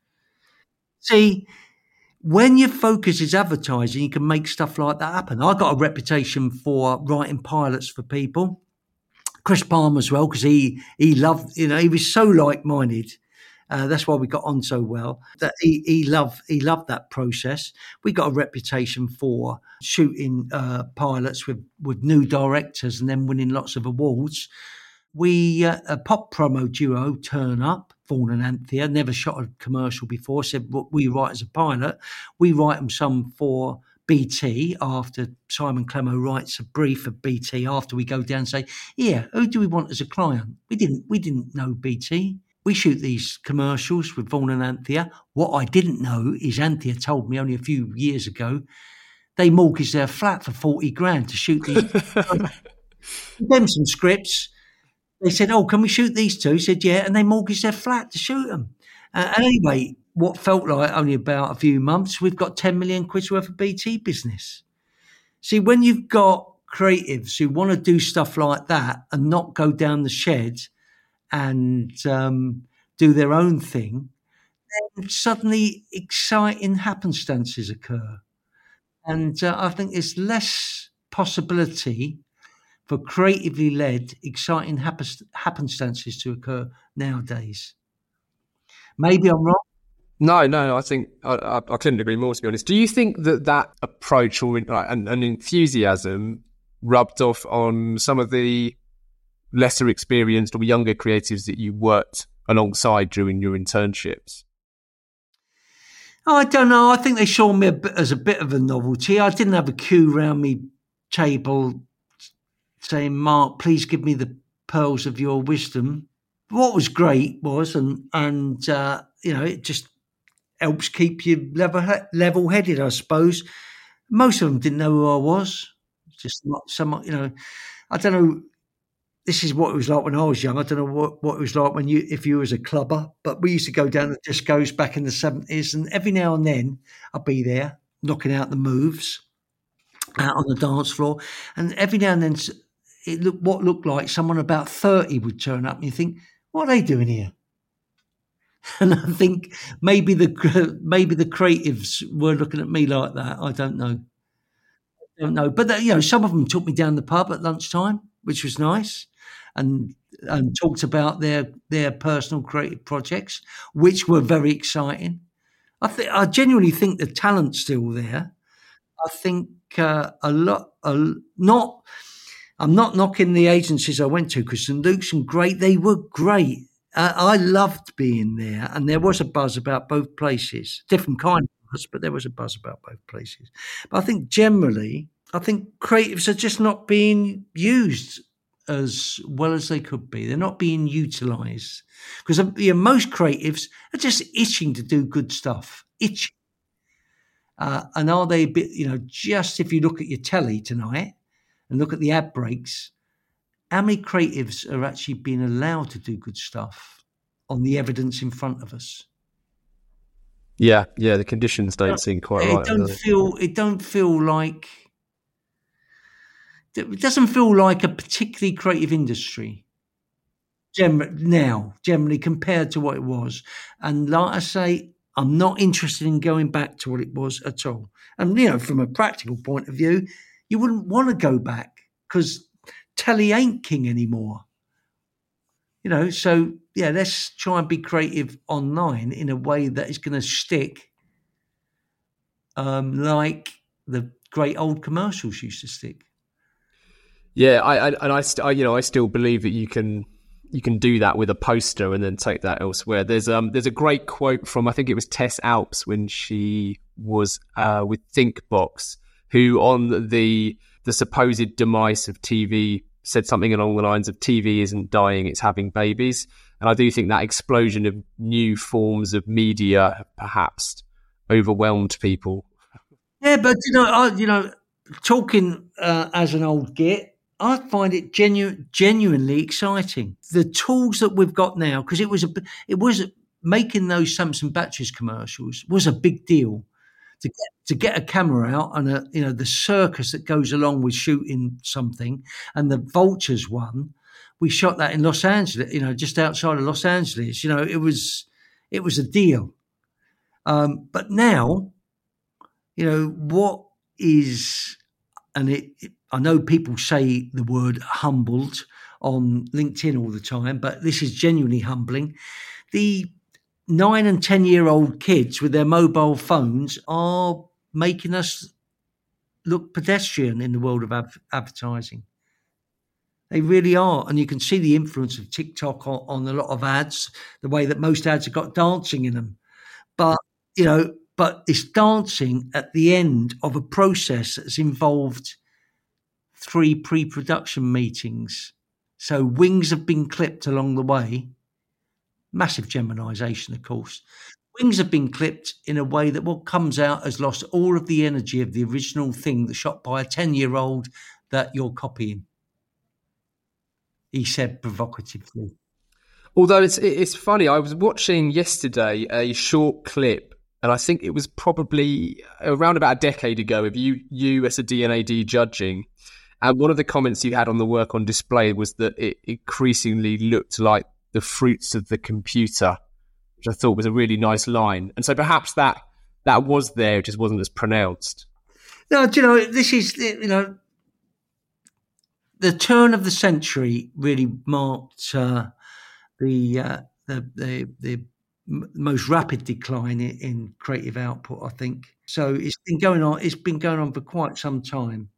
Speaker 3: See, when your focus is advertising, you can make stuff like that happen. I got a reputation for writing pilots for people. Chris Palmer as well, because he loved, he was so like-minded. That's why we got on so well. That he loved that process. We got a reputation for shooting pilots with new directors and then winning lots of awards. We a pop promo duo turn up, Vaughan and Anthea, never shot a commercial before. Said what we write as a pilot. We write them some for BT after Simon Clemo writes a brief for BT after we go down and say, yeah, who do we want as a client? We didn't know BT. We shoot these commercials with Vaughan and Anthea. What I didn't know is Anthea told me only a few years ago they mortgaged their flat for 40 grand to shoot these. Them some scripts. They said, oh, can we shoot these two? He said, yeah, and they mortgaged their flat to shoot them. Anyway, what felt like only about a few months, we've got 10 million quid worth of BT business. See, when you've got creatives who want to do stuff like that and not go down the shed and do their own thing, then suddenly exciting happenstances occur. And I think there's less possibility for creatively led, exciting happenstances to occur nowadays. Maybe I'm wrong.
Speaker 2: No, I think I couldn't agree more, to be honest. Do you think that approach or an enthusiasm rubbed off on some of the lesser experienced or younger creatives that you worked alongside during your internships?
Speaker 3: I don't know. I think they saw me as a bit of a novelty. I didn't have a queue around me table saying, Mark, please give me the pearls of your wisdom. what was great was, it just helps keep you level-headed, I suppose. Most of them didn't know who I was. Just not somewhat, I don't know. This is what it was like when I was young. I don't know what it was like if you was a clubber, but we used to go down the discos back in the 70s, and every now and then I'd be there knocking out the moves out on the dance floor, and every now and then what looked like someone about 30 would turn up, and you think, what are they doing here? And I think maybe the creatives were looking at me like that. I don't know. But some of them took me down the pub at lunchtime, which was nice, and talked about their personal creative projects, which were very exciting. I genuinely think the talent's still there. I think I'm not knocking the agencies I went to, because St Luke's and great, they were great. I loved being there, and there was a buzz about both places. Different kind of buzz, but there was a buzz about both places. But I think generally, creatives are just not being used as well as they could be. They're not being utilised, because most creatives are just itching to do good stuff. Itching. And are they a bit, just if you look at your telly tonight and look at the ad breaks, how many creatives are actually being allowed to do good stuff on the evidence in front of us?
Speaker 2: Yeah, the conditions don't seem quite right.
Speaker 3: It doesn't feel like a particularly creative industry generally compared to what it was. And like I say, I'm not interested in going back to what it was at all. And, from a practical point of view, you wouldn't want to go back, because telly ain't king anymore. So, let's try and be creative online in a way that is going to stick, like the great old commercials used to stick.
Speaker 2: Yeah, I still believe that you can do that with a poster and then take that elsewhere. There's a great quote from, I think it was Tess Alps when she was with Thinkbox, who on the supposed demise of TV said something along the lines of, TV isn't dying, it's having babies. And I do think that explosion of new forms of media have perhaps overwhelmed people.
Speaker 3: Yeah, but talking as an old git, I find it genuinely exciting. The tools that we've got now, because it was making those Samson Batches commercials was a big deal. To get a camera out and the circus that goes along with shooting something, and the Vultures one, we shot that in Los Angeles, just outside of Los Angeles. It was a deal. But now, what is, and I know people say the word humbled on LinkedIn all the time, but this is genuinely humbling. The 9 and 10-year-old kids with their mobile phones are making us look pedestrian in the world of advertising. They really are. And you can see the influence of TikTok on a lot of ads, the way that most ads have got dancing in them. But it's dancing at the end of a process that's involved 3 pre-production meetings. So wings have been clipped along the way. Massive Geminisation, of course. Wings have been clipped in a way that what comes out has lost all of the energy of the original thing that's shot by a 10-year-old that you're copying. He said provocatively.
Speaker 2: Although it's funny, I was watching yesterday a short clip, and I think it was probably around about a decade ago of you as a D&AD judging. And one of the comments you had on the work on display was that it increasingly looked like the fruits of the computer, which I thought was a really nice line. And so perhaps that was there, it just wasn't as pronounced.
Speaker 3: No, this is, the turn of the century really marked the most rapid decline in creative output, I think. So it's been going on for quite some time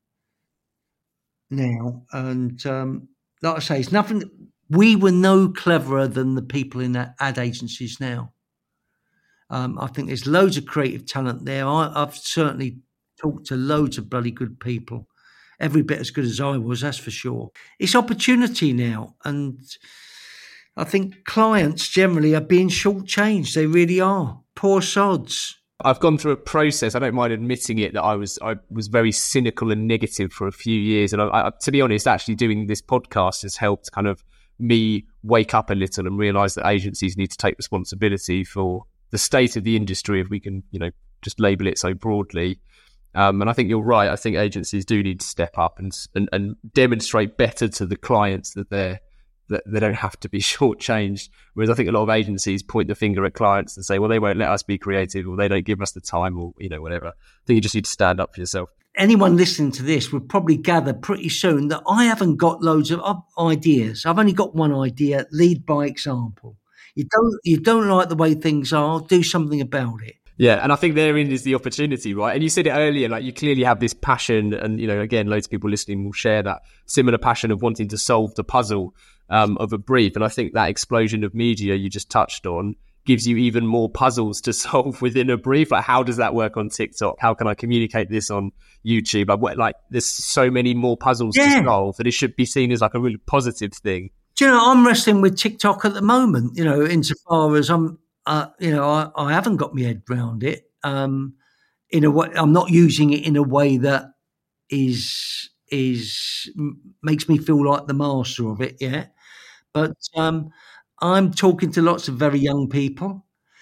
Speaker 3: now. And like I say, it's nothing. We were no cleverer than the people in ad agencies now. I think there's loads of creative talent there. I've certainly talked to loads of bloody good people, every bit as good as I was, that's for sure. It's opportunity now. And I think clients generally are being shortchanged. They really are. Poor sods.
Speaker 2: I've gone through a process, I don't mind admitting it, that I was very cynical and negative for a few years. And I, to be honest, actually doing this podcast has helped kind of me wake up a little and realise that agencies need to take responsibility for the state of the industry, if we can, just label it so broadly. And I think you're right. I think agencies do need to step up and demonstrate better to the clients that they don't have to be shortchanged. Whereas I think a lot of agencies point the finger at clients and say, well, they won't let us be creative, or they don't give us the time, or, whatever. I think you just need to stand up for yourself.
Speaker 3: Anyone listening to this would probably gather pretty soon that I haven't got loads of ideas. I've only got one idea: lead by example. You don't like the way things are, do something about it.
Speaker 2: Yeah, and I think therein is the opportunity, right? And you said it earlier, like you clearly have this passion, and again, loads of people listening will share that similar passion of wanting to solve the puzzle of a brief. And I think that explosion of media you just touched on gives you even more puzzles to solve within a brief. Like, how does that work on TikTok? How can I communicate this on YouTube? There's so many more puzzles to solve that it should be seen as like a really positive thing.
Speaker 3: Do you know, I'm wrestling with TikTok at the moment, insofar as I haven't got my head around it. In a way, I'm not using it in a way that is makes me feel like the master of it yet. But I'm talking to lots of very young people.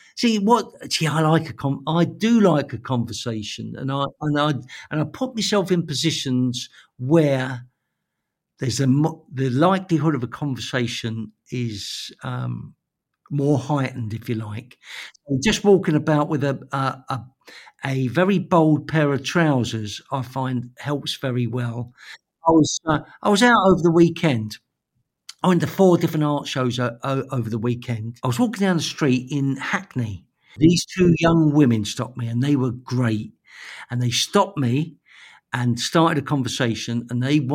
Speaker 3: I do like a conversation, and I put myself in positions where there's the likelihood of a conversation is more heightened, if you like. Just walking about with a very bold pair of trousers, I find helps very well. I was out over the weekend. I went to 4 different art shows over the weekend. I was walking down the street in Hackney. These 2 young women stopped me, and they were great. And they stopped me and started a conversation, and they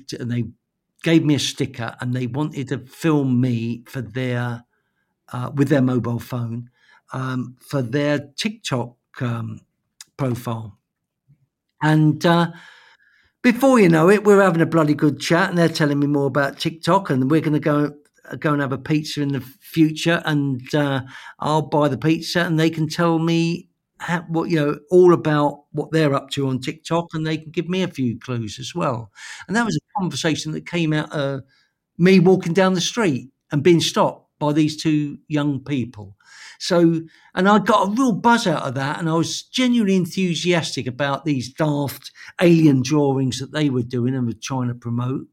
Speaker 3: gave me a sticker, and they wanted to film me for their with their mobile phone for their TikTok profile. And before you know it, we're having a bloody good chat, and they're telling me more about TikTok, and we're going to go and have a pizza in the future, and I'll buy the pizza, and they can tell me all about what they're up to on TikTok, and they can give me a few clues as well. And that was a conversation that came out of me walking down the street and being stopped by these 2 young people. So, and I got a real buzz out of that, and I was genuinely enthusiastic about these daft alien drawings that they were doing and were trying to promote.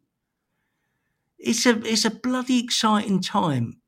Speaker 3: It's a bloody exciting time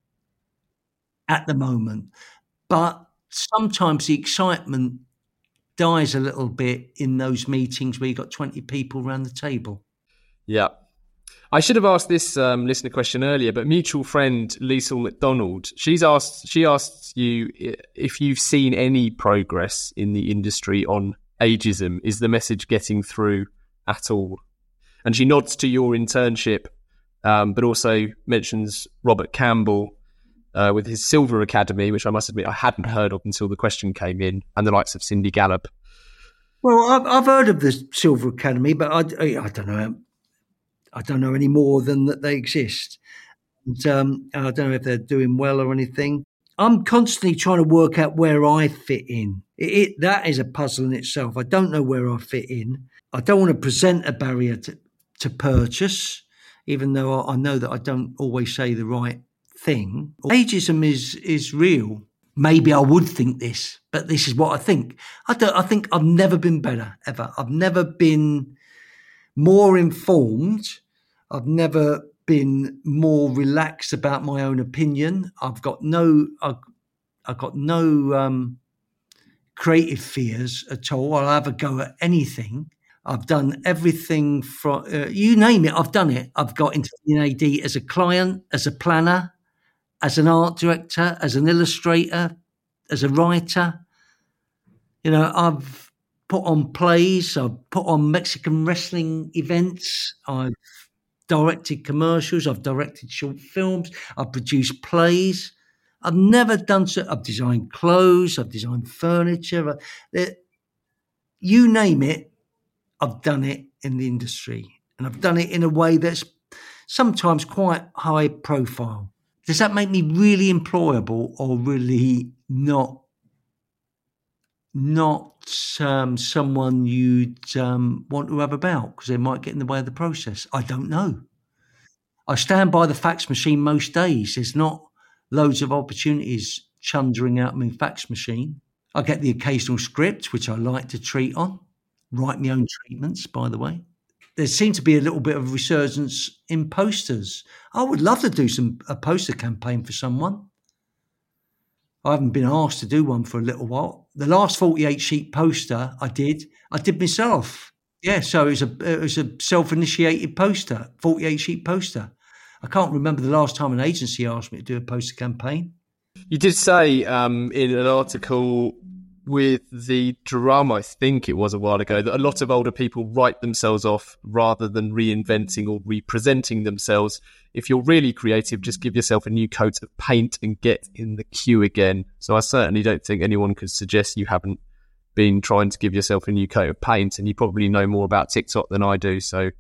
Speaker 3: at the moment, but sometimes the excitement dies a little bit in those meetings where you've got 20 people around the table.
Speaker 2: Yeah. I should have asked this listener question earlier, but mutual friend Liesl McDonald, she asked you if you've seen any progress in the industry on ageism. Is the message getting through at all? And she nods to your internship, but also mentions Robert Campbell with his Silver Academy, which I must admit I hadn't heard of until the question came in, and the likes of Cindy Gallop.
Speaker 3: Well, I've heard of the Silver Academy, but I don't know. I don't know any more than that they exist. And, I don't know if they're doing well or anything. I'm constantly trying to work out where I fit in. That is a puzzle in itself. I don't know where I fit in. I don't want to present a barrier to purchase, even though I know that I don't always say the right thing. Ageism is real. Maybe I would think this, but this is what I think. I think I've never been better, ever. I've never been more informed. I've never been more relaxed about my own opinion. I've got no creative fears at all. I'll have a go at anything. I've done everything from you name it. I've done it. I've got into NAD as a client, as a planner, as an art director, as an illustrator, as a writer. I've put on plays, I've put on Mexican wrestling events, I've directed commercials, I've directed short films, I've produced plays. I've never done so. I've designed clothes, I've designed furniture. You name it, I've done it in the industry. And I've done it in a way that's sometimes quite high profile. Does that make me really employable or really not someone you'd want to have about because they might get in the way of the process? I don't know. I stand by the fax machine most days. There's not loads of opportunities chundering out my fax machine. I get the occasional script, which I like to treat on. Write my own treatments, by the way. There seems to be a little bit of resurgence in posters. I would love to do a poster campaign for someone. I haven't been asked to do one for a little while. The last 48 sheet poster I did myself. Yeah, so it was a self-initiated poster, 48 sheet poster. I can't remember the last time an agency asked me to do a poster campaign.
Speaker 2: You did say in an article with the Drum, I think it was a while ago, that a lot of older people write themselves off rather than reinventing or representing themselves. If you're really creative, just give yourself a new coat of paint and get in the queue again. So I certainly don't think anyone could suggest you haven't been trying to give yourself a new coat of paint, and you probably know more about TikTok than I do. So,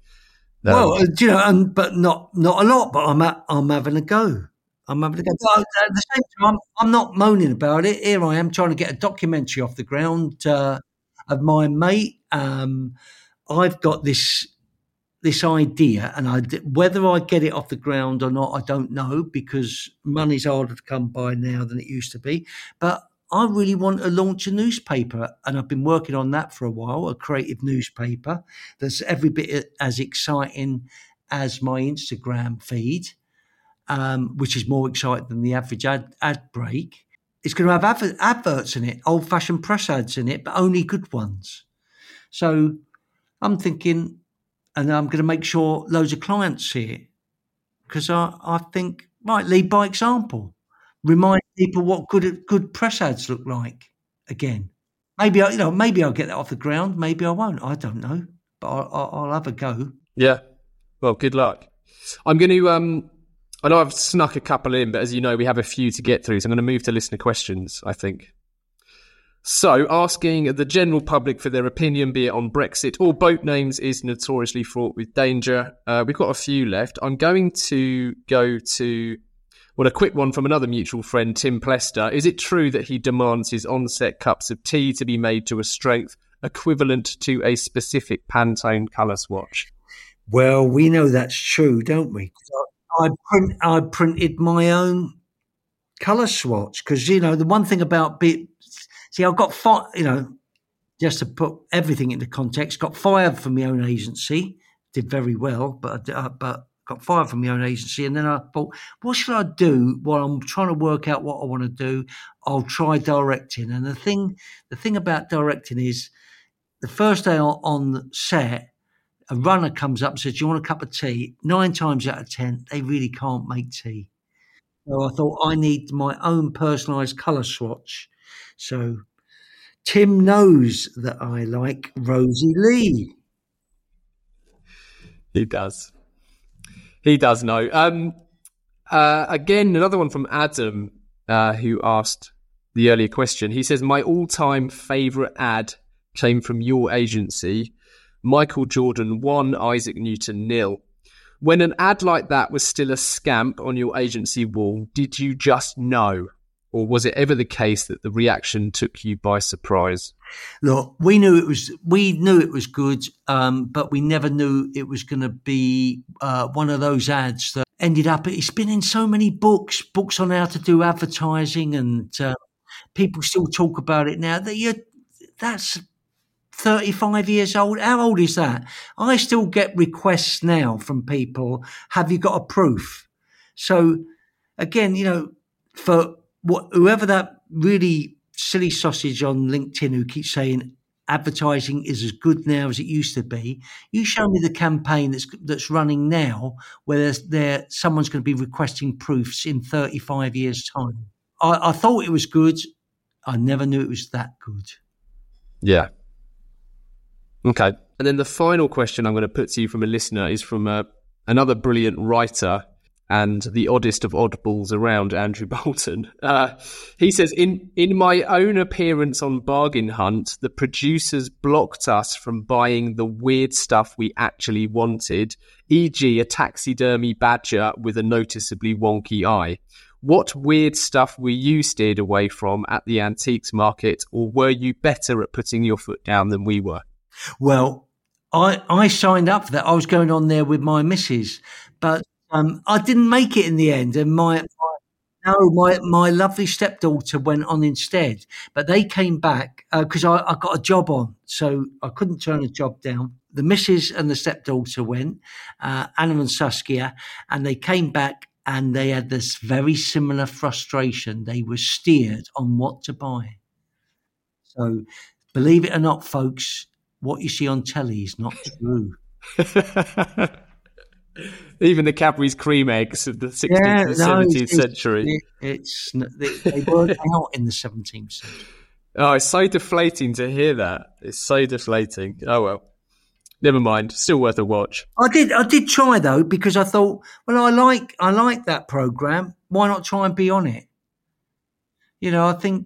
Speaker 3: but not a lot. But I'm having a go. But at the same time, I'm not moaning about it. Here I am trying to get a documentary off the ground of my mate. I've got this idea, and whether I get it off the ground or not, I don't know, because money's harder to come by now than it used to be. But I really want to launch a newspaper, and I've been working on that for a while, a creative newspaper that's every bit as exciting as my Instagram feed. Which is more exciting than the average ad break. It's going to have adverts in it, old-fashioned press ads in it, but only good ones. So I'm thinking, and I'm going to make sure loads of clients see it, because I think, right, lead by example. Remind people what good press ads look like again. Maybe I'll get that off the ground. Maybe I won't. I don't know, but I'll have a go.
Speaker 2: Yeah. Well, good luck. I'm going to... I know I've snuck a couple in, but as you know, we have a few to get through, so I'm going to move to listener questions, I think. So, asking the general public for their opinion, be it on Brexit or boat names, is notoriously fraught with danger. We've got a few left. I'm going to go to, a quick one from another mutual friend, Tim Plester. Is it true that he demands his on-set cups of tea to be made to a strength equivalent to a specific Pantone colour swatch?
Speaker 3: Well, we know that's true, don't we? I printed my own colour swatch because, the one thing about I've got just to put everything into context, got fired from my own agency, did very well, but got fired from my own agency. And then I thought, what should I do while I'm trying to work out what I want to do? I'll try directing. And the thing about directing is the first day on set, a runner comes up and says, do you want a cup of tea? 9 times out of 10, they really can't make tea. So I thought I need my own personalised colour swatch. So Tim knows that I like Rosie Lee.
Speaker 2: He does. He does know. Again, another one from Adam, who asked the earlier question. He says, my all-time favourite ad came from your agency. Michael Jordan 1, Isaac Newton 0. When an ad like that was still a scamp on your agency wall, did you just know? Or was it ever the case that the reaction took you by surprise?
Speaker 3: Look, we knew it was good, but we never knew it was going to be one of those ads that ended up. It's been in so many books on how to do advertising, and people still talk about it now. That's 35 years old. How old is that? I still get requests now from people, have you got a proof? So again, for whoever that really silly sausage on LinkedIn who keeps saying advertising is as good now as it used to be, you show me the campaign that's running now where someone's going to be requesting proofs in 35 years' time. I thought it was good. I never knew it was that good.
Speaker 2: Yeah. Okay. And then the final question I'm going to put to you from a listener is from another brilliant writer, and the oddest of oddballs around, Andrew Bolton. He says, in my own appearance on Bargain Hunt, the producers blocked us from buying the weird stuff we actually wanted, e.g. a taxidermy badger with a noticeably wonky eye. What weird stuff were you steered away from at the antiques market, or were you better at putting your foot down than we were?
Speaker 3: Well, I signed up for that. I was going on there with my missus, but I didn't make it in the end. And my lovely stepdaughter went on instead. But they came back because I got a job on, so I couldn't turn a job down. The missus and the stepdaughter went, Anna and Saskia, and they came back and they had this very similar frustration. They were steered on what to buy. So believe it or not, folks, what you see on telly is not true.
Speaker 2: Even the Cadbury's cream eggs of the 16th and 17th century.
Speaker 3: They weren't out in the 17th century.
Speaker 2: Oh, it's so deflating to hear that. It's so deflating. Oh, well. Never mind. Still worth a watch.
Speaker 3: I did try, though, because I thought, well, I like that programme. Why not try and be on it? You know, I think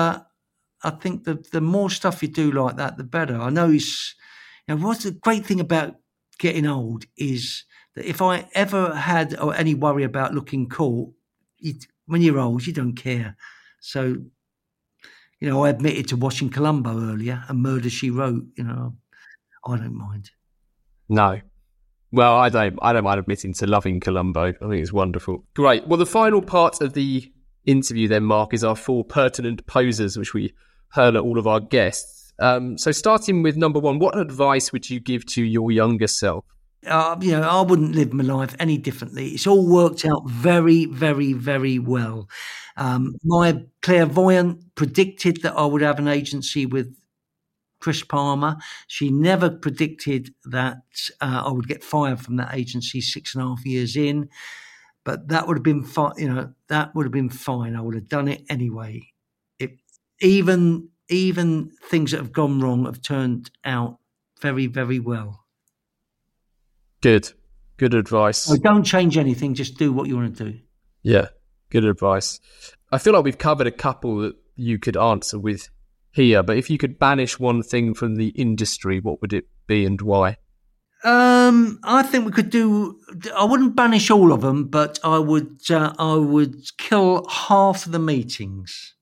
Speaker 3: the more stuff you do like that, the better. I know what's the great thing about getting old is that if I ever had any worry about looking cool, when you're old, you don't care. So, I admitted to watching Columbo earlier and Murder, She Wrote. I don't mind.
Speaker 2: No. Well, I don't mind admitting to loving Columbo. I think it's wonderful. Great. Well, the final part of the interview then, Mark, is our 4 pertinent posers, which we hurl at all of our guests. So starting with number 1, what advice would you give to your younger self?
Speaker 3: I wouldn't live my life any differently. It's all worked out very, very, very well. My clairvoyant predicted that I would have an agency with Chris Palmer. She never predicted that I would get fired from that agency 6.5 years in. But that would have been fine. That would have been fine. I would have done it anyway. Even things that have gone wrong have turned out very, very well.
Speaker 2: Good advice.
Speaker 3: So don't change anything. Just do what you want to do.
Speaker 2: Yeah, good advice. I feel like we've covered a couple that you could answer with here, but if you could banish one thing from the industry, what would it be and why?
Speaker 3: I think we could do. I wouldn't banish all of them, but I would kill half of the meetings.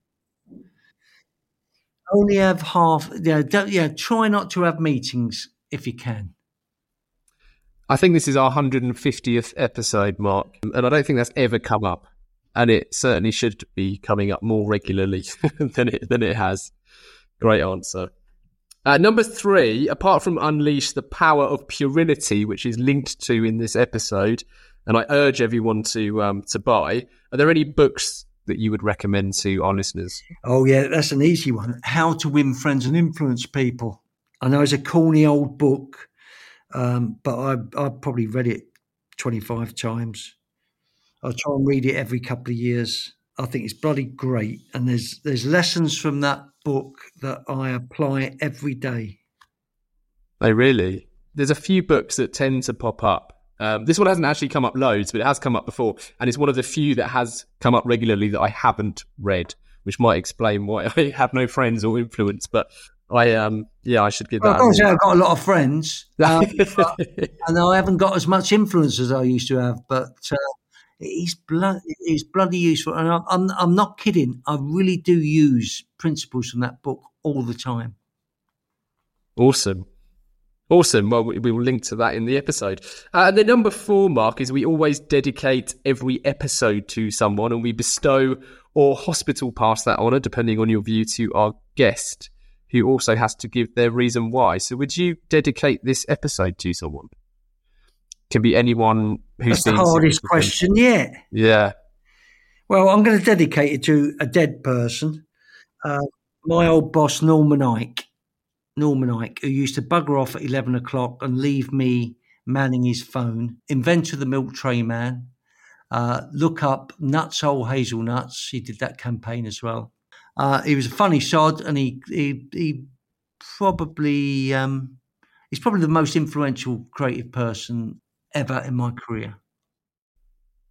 Speaker 3: Only have half. Try not to have meetings if you can.
Speaker 2: I think this is our 150th episode, Mark, and I don't think that's ever come up, and it certainly should be coming up more regularly than it has. Great answer. Number 3, apart from Unleash the Power of Purinity, which is linked to in this episode, and I urge everyone to buy, are there any books that you would recommend to our listeners?
Speaker 3: Oh, yeah, that's an easy one. How to Win Friends and Influence People. I know it's a corny old book, but I've probably read it 25 times. I try and read it every couple of years. I think it's bloody great. And there's lessons from that book that I apply every day.
Speaker 2: Oh, really? There's a few books that tend to pop up. This one hasn't actually come up loads, but it has come up before. And it's one of the few that has come up regularly that I haven't read, which might explain why I have no friends or influence. But I should give that.
Speaker 3: I've got a lot of friends, and I haven't got as much influence as I used to have. But it's bloody useful, and I'm not kidding. I really do use principles from that book all the time.
Speaker 2: Awesome. Well, we will link to that in the episode. And then number 4, Mark, is we always dedicate every episode to someone, and we bestow or hospital pass that honour, depending on your view, to our guest, who also has to give their reason why. So would you dedicate this episode to someone? Can be anyone who's
Speaker 3: That's the hardest question yet.
Speaker 2: Yeah.
Speaker 3: Well, I'm going to dedicate it to a dead person. My old boss, Norman Ike, who used to bugger off at 11 o'clock and leave me manning his phone. Inventor of the milk tray man. Look up Nutshole Hazelnuts. He did that campaign as well. He was a funny sod, and he probably he's probably the most influential creative person ever in my career.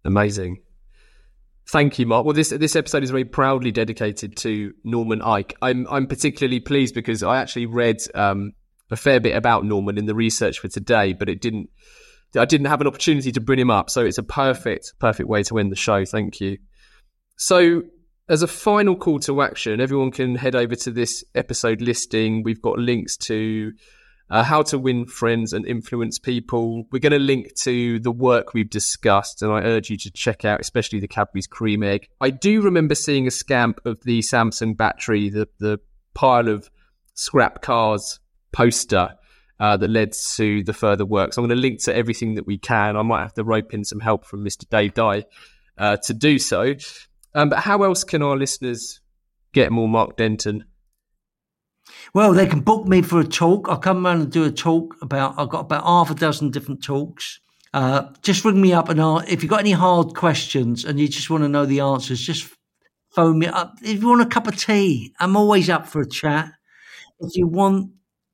Speaker 2: Amazing. Thank you, Mark. Well, this episode is very proudly dedicated to Norman Ike. I'm particularly pleased because I actually read a fair bit about Norman in the research for today, but I didn't have an opportunity to bring him up. So it's a perfect way to end the show. Thank you. So as a final call to action, everyone can head over to this episode listing. We've got links to how to win friends and influence people. We're going to link to the work we've discussed, and I urge you to check out, especially the Cadbury's Cream Egg. I do remember seeing a scamp of the Samsung battery, the pile of scrap cars poster that led to the further work. So I'm going to link to everything that we can. I might have to rope in some help from Mr. Dave Dye to do so. But how else can our listeners get more Mark Denton?
Speaker 3: Well, they can book me for a talk. I'll come around and do a talk I've got about half a dozen different talks. Just ring me up and if you've got any hard questions and you just want to know the answers, just phone me up. If you want a cup of tea, I'm always up for a chat. If you want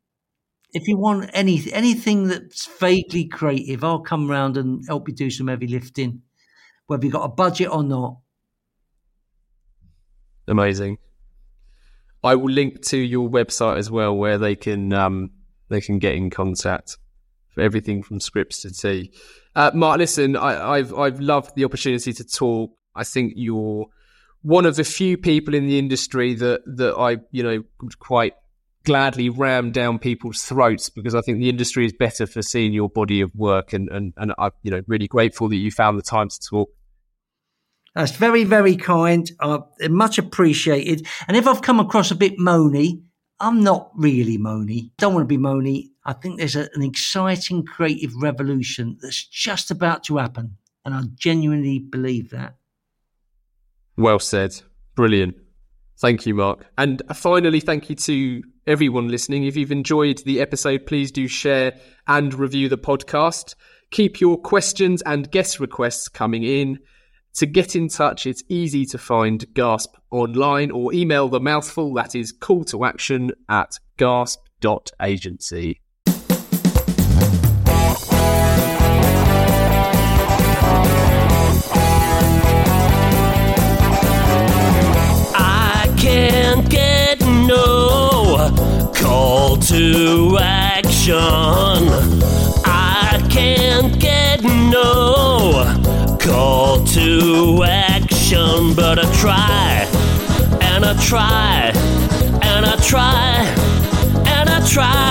Speaker 3: anything that's vaguely creative, I'll come around and help you do some heavy lifting, whether you've got a budget or not.
Speaker 2: Amazing. I will link to your website as well, where they can get in contact for everything from scripts to tea. Mark, listen, I've loved the opportunity to talk. I think you're one of the few people in the industry that I would quite gladly ram down people's throats, because I think the industry is better for seeing your body of work, and I'm really grateful that you found the time to talk.
Speaker 3: That's very, very kind. Much appreciated. And if I've come across a bit moany, I'm not really moany. Don't want to be moany. I think there's an exciting creative revolution that's just about to happen. And I genuinely believe that.
Speaker 2: Well said. Brilliant. Thank you, Mark. And finally, thank you to everyone listening. If you've enjoyed the episode, please do share and review the podcast. Keep your questions and guest requests coming in. To get in touch, it's easy to find Gasp online or email the mouthful, that is calltoaction@gasp.agency.
Speaker 1: I can't get no call to action. I can't get no call to action, but I try, and I try, and I try, and I try.